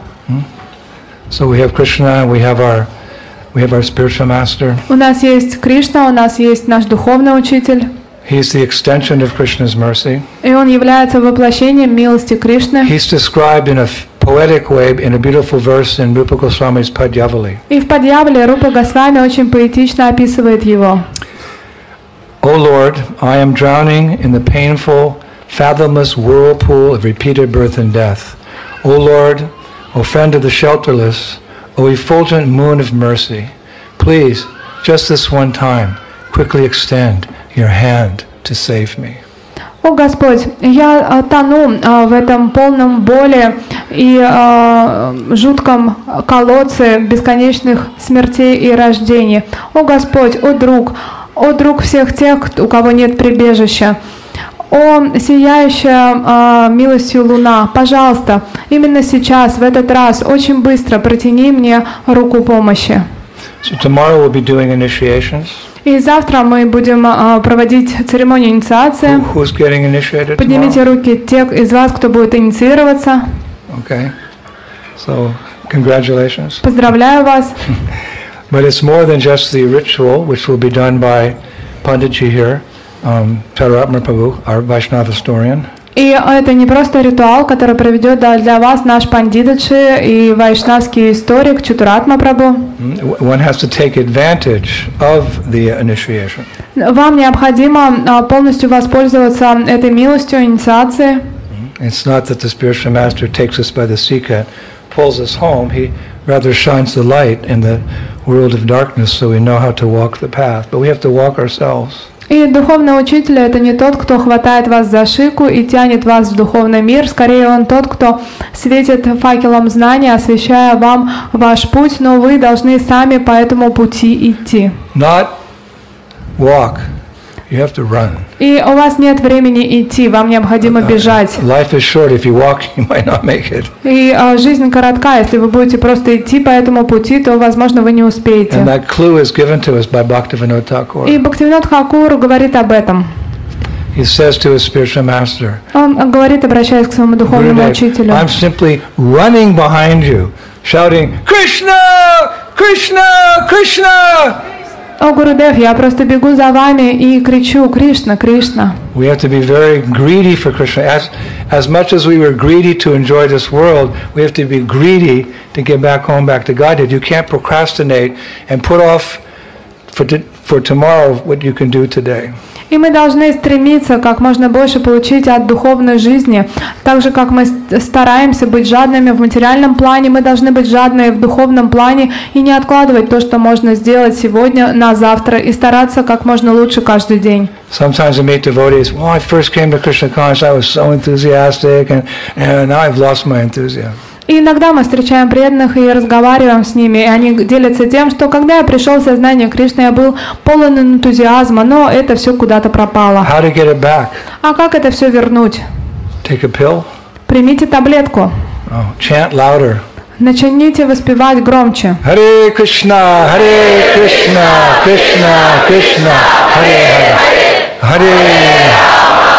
So we have Krishna, we have our we have our spiritual master. У нас есть Кришна, у нас есть наш духовный учитель. He is the extension of Krishna's mercy. И он является воплощением милости Кришны. He's described in a poetic way in a beautiful verse in Rupa Goswami's Padyavali. И в Падьявале Рупа Госвами очень поэтично описывает его. O Lord, I am drowning in the painful, fathomless whirlpool of repeated birth and death. O Lord, O friend of the shelterless, O effulgent moon of mercy, please, just this one time, quickly extend your hand to save me. О Господь, я тону в этом полном боли и жутком колодце бесконечных смертей и рождений. О Господь, о друг, о друг всех тех, у кого нет прибежища. О сияющая милостью луна, пожалуйста, именно сейчас, в этот раз, очень быстро протяни мне руку помощи. So tomorrow we'll be doing initiations. И завтра мы будем uh, проводить церемонию инициации. Who's getting initiated Поднимите tomorrow? руки те из вас, кто будет инициироваться. Okay. So, congratulations. Поздравляю вас. But it's more than just the ritual, which will be done by Panditji here, um, Taratma Prabhu, our Vaishnava historian. И это не просто ритуал, который проведет для вас наш пандитаджи и вайшнавский историк Чатуратма Прабху. One has to take advantage of the initiation. Вам необходимо полностью воспользоваться этой милостью инициации. It's not that the spiritual master takes us by the sika, pulls us home. He rather shines the light in the world of darkness so we know how to walk the path. But we have to walk ourselves. И духовный учитель — это не тот, кто хватает вас за шику и тянет вас в духовный мир. Скорее, он тот, кто светит факелом знания, освещая вам ваш путь, но вы должны сами по этому пути идти. Not walk. You have to run. И у вас нет времени идти, вам необходимо бежать. Life is short. If you walk, you might not make it. И а, жизнь коротка, если вы будете просто идти по этому пути, то, возможно, вы не успеете. And that clue is given to us by Bhaktivinoda Thakur. И Бхактивинод Тхакур говорит об этом. He says to his spiritual master, Он говорит, обращаясь к своему духовному Gurudev, учителю. I'm simply running behind you, shouting, Krishna! Krishna! Krishna! О, Гурудев, я просто бегу за вами и кричу: Кришна, Кришна. We have to be very greedy for Krishna. As, as much as we were greedy to enjoy this world, we have to be greedy to get back home, back to Godhead. You can't procrastinate and put off for, t- for tomorrow what you can do today. И мы должны стремиться как можно больше получить от духовной жизни. Так же, как мы стараемся быть жадными в материальном плане, мы должны быть жадными в духовном плане и не откладывать то, что можно сделать сегодня на завтра, и стараться как можно лучше каждый день. Sometimes I meet devotees, well, I first came to Krishna consciousness, I was so enthusiastic, and, and now I've lost my enthusiasm. И иногда мы встречаем преданных и разговариваем с ними, и они делятся тем, что когда я пришел в сознание Кришны, я был полон энтузиазма, но это все куда-то пропало. How to get it back? А как это все вернуть? Take a pill? Примите таблетку. Oh, chant louder. Начните воспевать громче. Hare Krishna, Hare Krishna, Krishna Krishna, Hare Hare, Hare.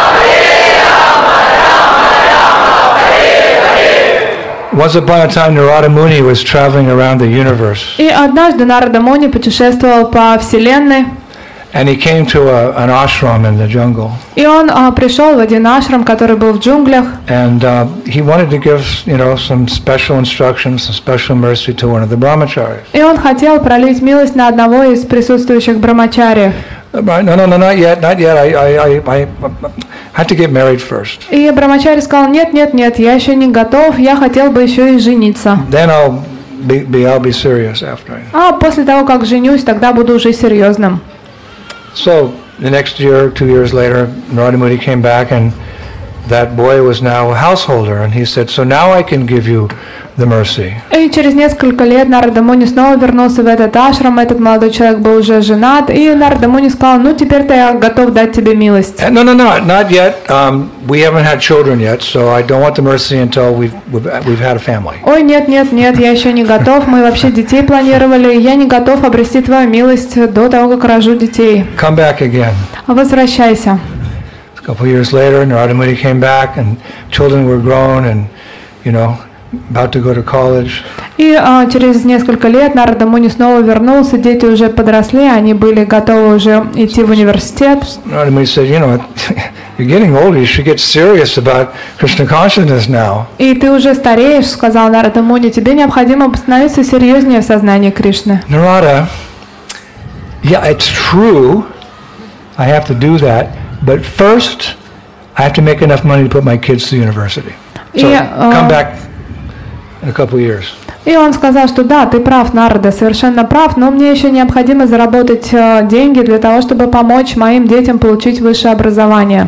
Once upon a time, Narada Muni was traveling around the universe. И однажды Нарада Муни путешествовал по вселенной. And he came to a, an ashram in the jungle. И он а, пришел в один ашрам, который был в джунглях. And uh, he wanted to give, you know, some special instructions, some special mercy to one of the brahmacharis. И он хотел пролить милость на одного из присутствующих брамачари. No, no, no, not yet, not yet. I, I, I, I had to get married first. И брамачари сказал: нет, нет, нет, я еще не готов, я хотел бы еще и жениться. Then I'll be, be, I'll be serious after. А после того, как женюсь, тогда буду уже серьезным. So the next year, two years later, Narada Muni came back and that boy was now a householder, and he said, so now I can give you the mercy. И через несколько лет Нарада Муни снова вернулся в этот ашрам. Этот молодой человек был уже женат, и Нарада Муни сказал: ну теперь-то я готов дать тебе милость. No, no, no, not yet. Um, we haven't had children yet, so I don't want the mercy until we've we've, we've had a family. Ой, нет, нет, нет, я еще не готов. Мы вообще детей планировали. Я не готов обрести твою милость до того, как рожу детей. Come back again. Возвращайся. A couple of years later, Narada Muni came back, and children were grown, and you know, about to go to college. И а, через несколько лет Нарада Муни снова вернулся, дети уже подросли, они были готовы уже идти в университет. Narada Muni said, you know, you're getting older, you should get serious about Krishna consciousness now. И ты уже стареешь, сказал Нарада Муни, тебе необходимо становиться серьезнее в сознании Кришны. Narada, yeah, it's true, I have to do that, but first I have to make enough money to put my kids to university. So И, come а, back in a couple of years. И он сказал, что да, ты прав, Нарада, совершенно прав, но мне еще необходимо заработать э, деньги для того, чтобы помочь моим детям получить высшее образование.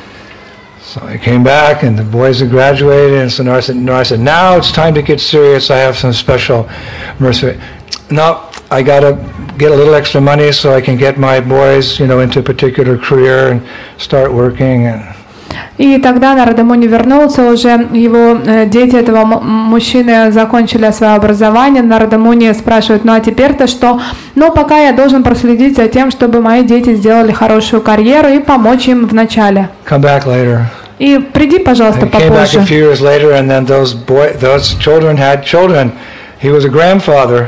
So I came back, and the boys had graduated, and so Nara said, Nara said, now it's time to get serious. I have some special mercy. No, I got to get a little extra money so I can get my boys, you know, into a particular career and start working. And И тогда Нарада Муни вернулся, уже его э, дети этого мужчины закончили свое образование. Нарада Муни спрашивает: ну а теперь-то что? Ну пока я должен проследить за тем, чтобы мои дети сделали хорошую карьеру и помочь им в начале. Come back later. И приди, пожалуйста, And he came back попозже. a few years later, and then those boy, those children had children. He was a grandfather.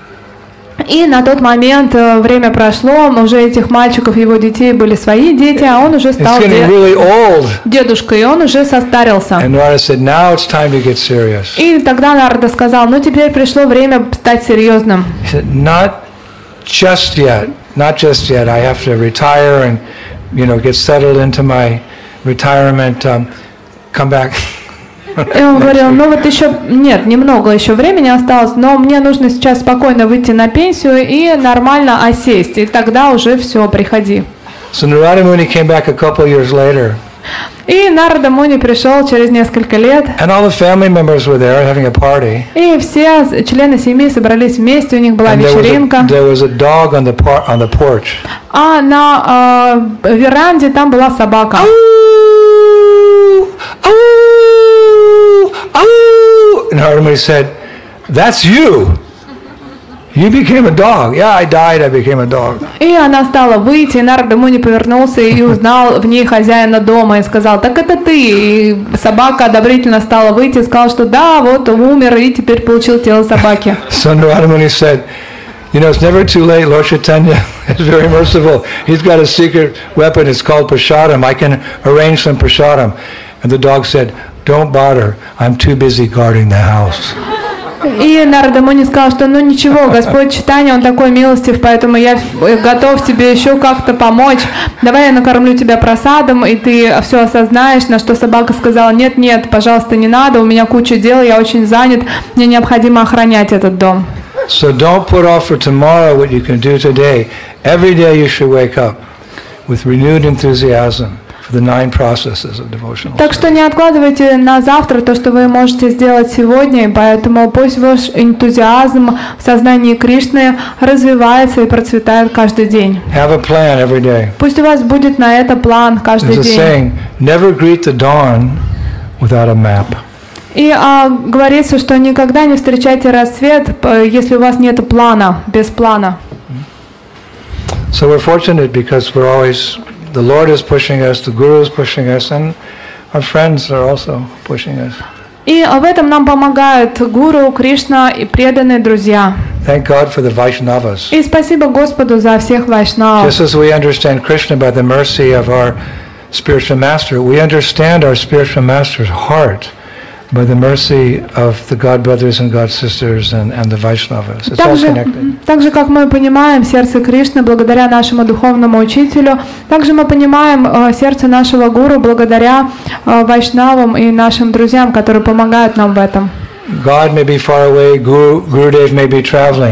И на тот момент э, время прошло, уже этих мальчиков, его детей были свои дети, а он уже He's стал getting де- really old. дедушкой, и он уже состарился. And Narada said, now it's time to get serious. И тогда Нарада сказал: ну теперь пришло время стать серьезным. He said, not just yet, not just yet. I have to retire and, you know, get settled into my retirement. Um, come back. И он говорил: ну вот еще нет, немного еще времени осталось, но мне нужно сейчас спокойно выйти на пенсию и нормально осесть, и тогда уже все, приходи. So Narada Muni came back a couple years later. И Нарада Муни пришел через несколько лет, And all the family members were there having a party. и все члены семьи собрались вместе, у них была And there was вечеринка, a, there was a dog on the par, on the porch. а на э, веранде там была собака. And Narada Muni said, that's you. You became a dog. Yeah, I died, I became a dog. И она стала выйти, и Нарада Муни повернулся и узнал в ней хозяина дома и сказал: так это ты. И собака одобрительно стала выйти и сказала, что да, вот умер и теперь получил тело собаки. So Narada Muni said, you know, it's never too late. Lord Chaitanya is very merciful. He's got a secret weapon. It's called prasadam. I can arrange some prasadam. And the dog said, don't bother. I'm too busy guarding the house. И Нарада Муни сказал, что ну ничего, Господь Чайтанья, Он такой милостив, поэтому я готов тебе еще как-то помочь. Давай я накормлю тебя просадом, и ты все осознаешь. На что собака сказала: нет, нет, пожалуйста, не надо, у меня куча дел, я очень занят, мне необходимо охранять этот дом. So don't put off for tomorrow what you can do today. Every day you should wake up with renewed enthusiasm for the nine processes of devotional Так что не откладывайте на завтра то, что вы можете сделать сегодня, и поэтому пусть ваш энтузиазм в сознании Кришны развивается и процветает каждый день. Have a plan every day. Пусть у вас будет на это план каждый There's a день. saying, never greet the dawn without a map. И а, говорится, что никогда не встречайте рассвет, п- если у вас нет плана, без плана. So we're fortunate because we're always, the Lord is pushing us, the Guru is pushing us, and our friends are also pushing us. И в этом нам помогают Гуру, Кришна и преданные друзья. Thank God for the Vaishnavas. И спасибо Господу за всех вайшнавов. Just as we understand Krishna by the mercy of our spiritual master, we understand our spiritual master's heart by the mercy of the God brothers and God sisters and, and the Vaishnavas. It's all Так же, connected. так же, как мы понимаем сердце Кришны благодаря нашему духовному учителю, также мы понимаем э, сердце нашего гуру благодаря э, вайшнавам и нашим друзьям, которые помогают нам в этом. God may be far away, Guru, Gurudev may be traveling,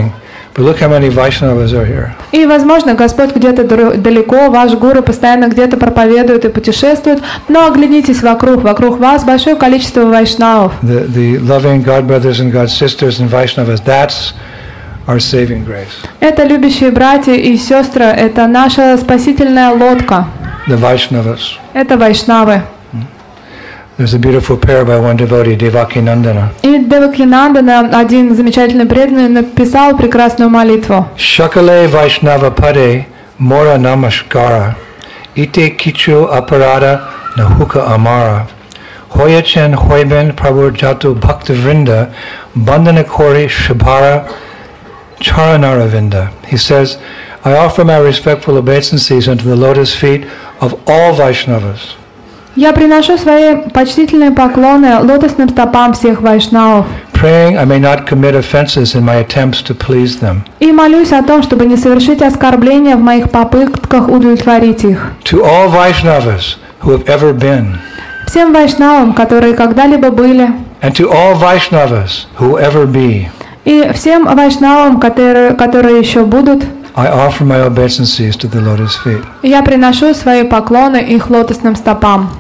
But look how many Vaishnavas are here. И, возможно, Господь где-то дро- далеко, ваш гуру постоянно где-то проповедует и путешествует, но оглянитесь вокруг, вокруг вас большое количество вайшнавов. The, the loving God brothers and God sisters and Vaishnavas, that's our saving grace. Это любящие братья и сестры, это наша спасительная лодка, The Vaishnavas. это вайшнавы. There's a beautiful prayer by one devotee, Devakinandana. И Девакинандана, один замечательный преданный, написал прекрасную молитву. Shakale Vaishnava Pade Mora Namaskara Ite Kichu Aparada Nahuka Amara Hoyachen Hoiben Prabhu Jatu Bhakta Vrinda Bandanakori Shabara Charanaravinda. He says, I offer my respectful obeisances unto the lotus feet of all Vaishnavas. Я приношу свои почтительные поклоны лотосным стопам всех вайшнавов. Praying I may not commit offenses in my attempts to please them. И молюсь о том, чтобы не совершить оскорбления в моих попытках удовлетворить их. To all Vaishnavas who have ever been, Всем вайшнавам, которые когда-либо были, and to all Vaishnavas who will ever be, и всем вайшнавам, которые, которые еще будут, I offer my obeisances to the lotus feet. я приношу свои поклоны их лотосным стопам.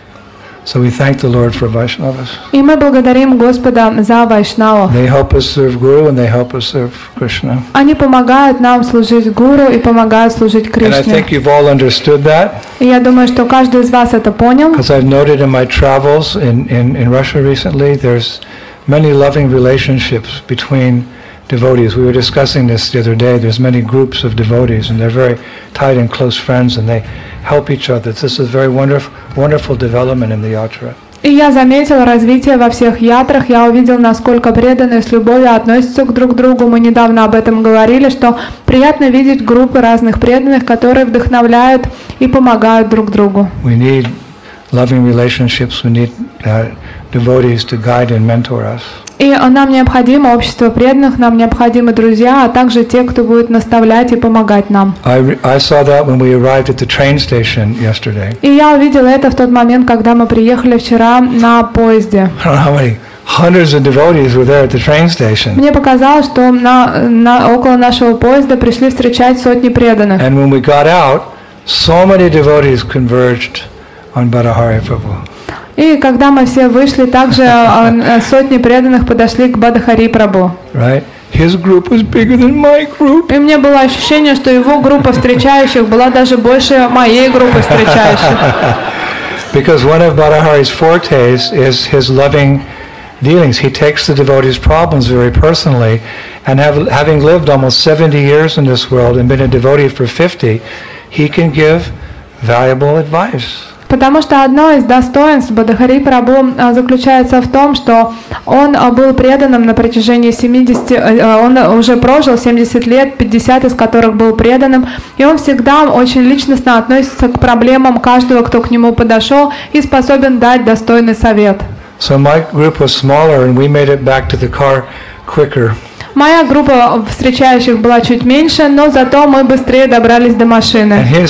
So we thank the Lord for Vaishnavas. И мы благодарим Господа за вайшнавов. They help us serve Guru and they help us serve Krishna. Они помогают нам служить гуру и помогают служить And I Кришне. think you've all understood that, И я думаю, что каждый из вас это понял. because I've noted in my travels in, in, in Russia recently, there's many loving relationships between devotees. We were discussing this the other day. There's many groups of devotees and they're very tight and close friends and they help each other. This is a very wonderful, wonderful development in the yatra. И я заметил развитие во всех ятрах, я увидел, насколько преданные с любовью относятся к друг другу. Мы недавно об этом говорили, что приятно видеть группы разных преданных, которые вдохновляют и помогают друг другу. We need loving relationships. We need uh, devotees to guide and mentor us. И нам необходимо общество преданных, нам необходимы друзья, а также те, кто будет наставлять и помогать нам. I, re- I saw that when we arrived at the train station yesterday. И я увидела это в тот момент, когда мы приехали вчера на поезде. I don't know how many hundreds of devotees were there at the train station. Мне показалось, что на, на, около нашего поезда пришли встречать сотни преданных. And when we got out, so many devotees converged on Bhattacharya Prabhu. И когда мы все вышли, также э, сотни преданных подошли к Бадахари Прабху. Right? His group was bigger than my group. И мне было ощущение, что его группа встречающих была даже больше моей группы встречающих. Because one of Bhattacharya's fortes is his loving dealings. He takes the devotees' problems very personally, and have, having lived almost seventy years in this world and been a devotee for fifty, he can give valuable advice. Потому что одно из достоинств Бадахари Прабху заключается в том, что он был преданным на протяжении семидесяти, он уже прожил семьдесят лет, пятьдесят из которых был преданным, и он всегда очень личностно относится к проблемам каждого, кто к нему подошел, и способен дать достойный совет. So my group was smaller, and we made it back to the car quicker. Моя группа встречающих была чуть меньше, но зато мы быстрее добрались до And машины. his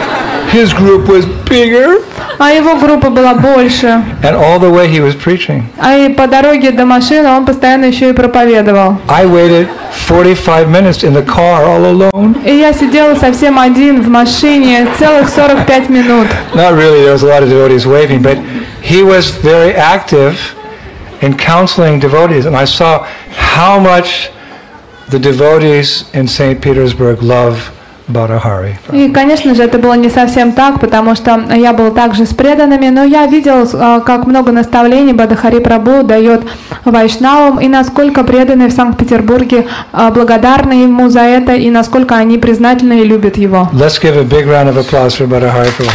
his group was bigger, А его группа была больше. and all the way he was preaching. А и по дороге до машины он постоянно еще и проповедовал. I waited forty-five minutes in the car all alone. И я сидела совсем один в машине целых сорок пять минут. Not really, there was a lot of devotees waving, but he was very active in counseling devotees, and I saw how much the devotees in Saint Petersburg love Bhattacharya. И, конечно же, это было не совсем так, потому что я был также с преданными, но я видел, как много наставлений Бадахари Прабху дает вайшнавам, и насколько преданные в Санкт-Петербурге благодарны ему за это, и насколько они признательны и любят его. Let's give a big round of applause for Bhattacharya Prabhu.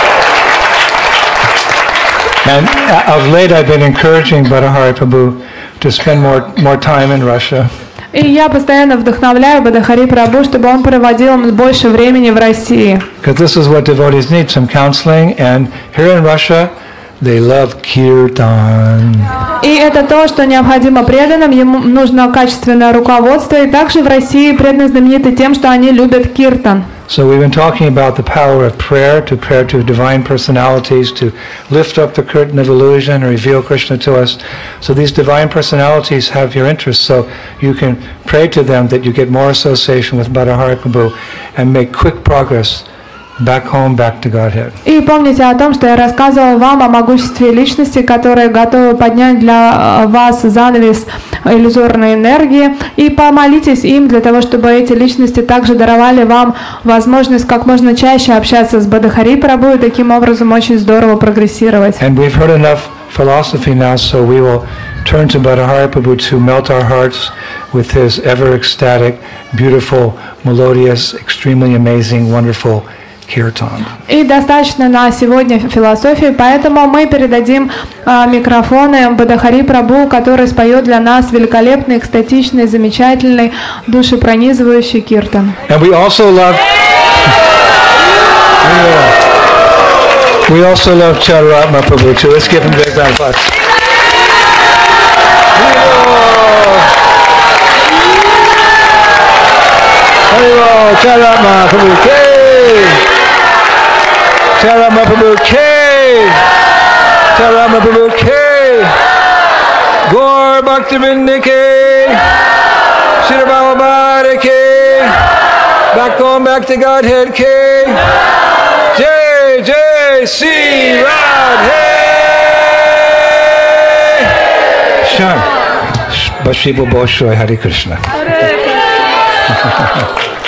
And of late I've been encouraging Bhattacharya Prabhu to spend more more time in Russia. И я постоянно вдохновляю Бадахари Прабху, чтобы он проводил больше времени в России. Because this is what devotees need, some counseling. And here in Russia, they love kirtan. И это то, что необходимо преданным, ему нужно качественное руководство. И также в России преданные знамениты тем, что они любят киртан. So we've been talking about the power of prayer, to prayer to divine personalities, to lift up the curtain of illusion and reveal Krishna to us. So these divine personalities have your interest, so you can pray to them that you get more association with Bhattacharya Prabhu and make quick progress back home, back to Godhead. И помните о том, что я рассказывала вам о могуществе личности, которые готовы поднять для вас занавес иллюзорной энергии. И помолитесь им для того, чтобы эти личности также даровали вам возможность как можно чаще общаться с Бадахари Прабху и таким образом очень здорово прогрессировать. And we've heard enough philosophy now, so we will turn to Bhattacharya Prabhu to melt our hearts with his ever ecstatic, beautiful, melodious, extremely amazing, wonderful kirtan. И достаточно на сегодня философии, поэтому мы передадим а, микрофоны Бадахари Прабху, который споет для нас великолепный, экстатичный, замечательный, душепронизывающий киртан. And we also love we also love Chaitanya Prabhu too. Let's give him a big round of applause. Haribo, Chaitanya Prabhu K. Chaitanya Prabhu K. Chaitanya Prabhu K. Gaur Bhaktivinoda K. Srila Prabhupada K. Back home, back to Godhead K. Jai Jai Sri Radhe. Shan. Bashiva Boshoy Hare Krishna.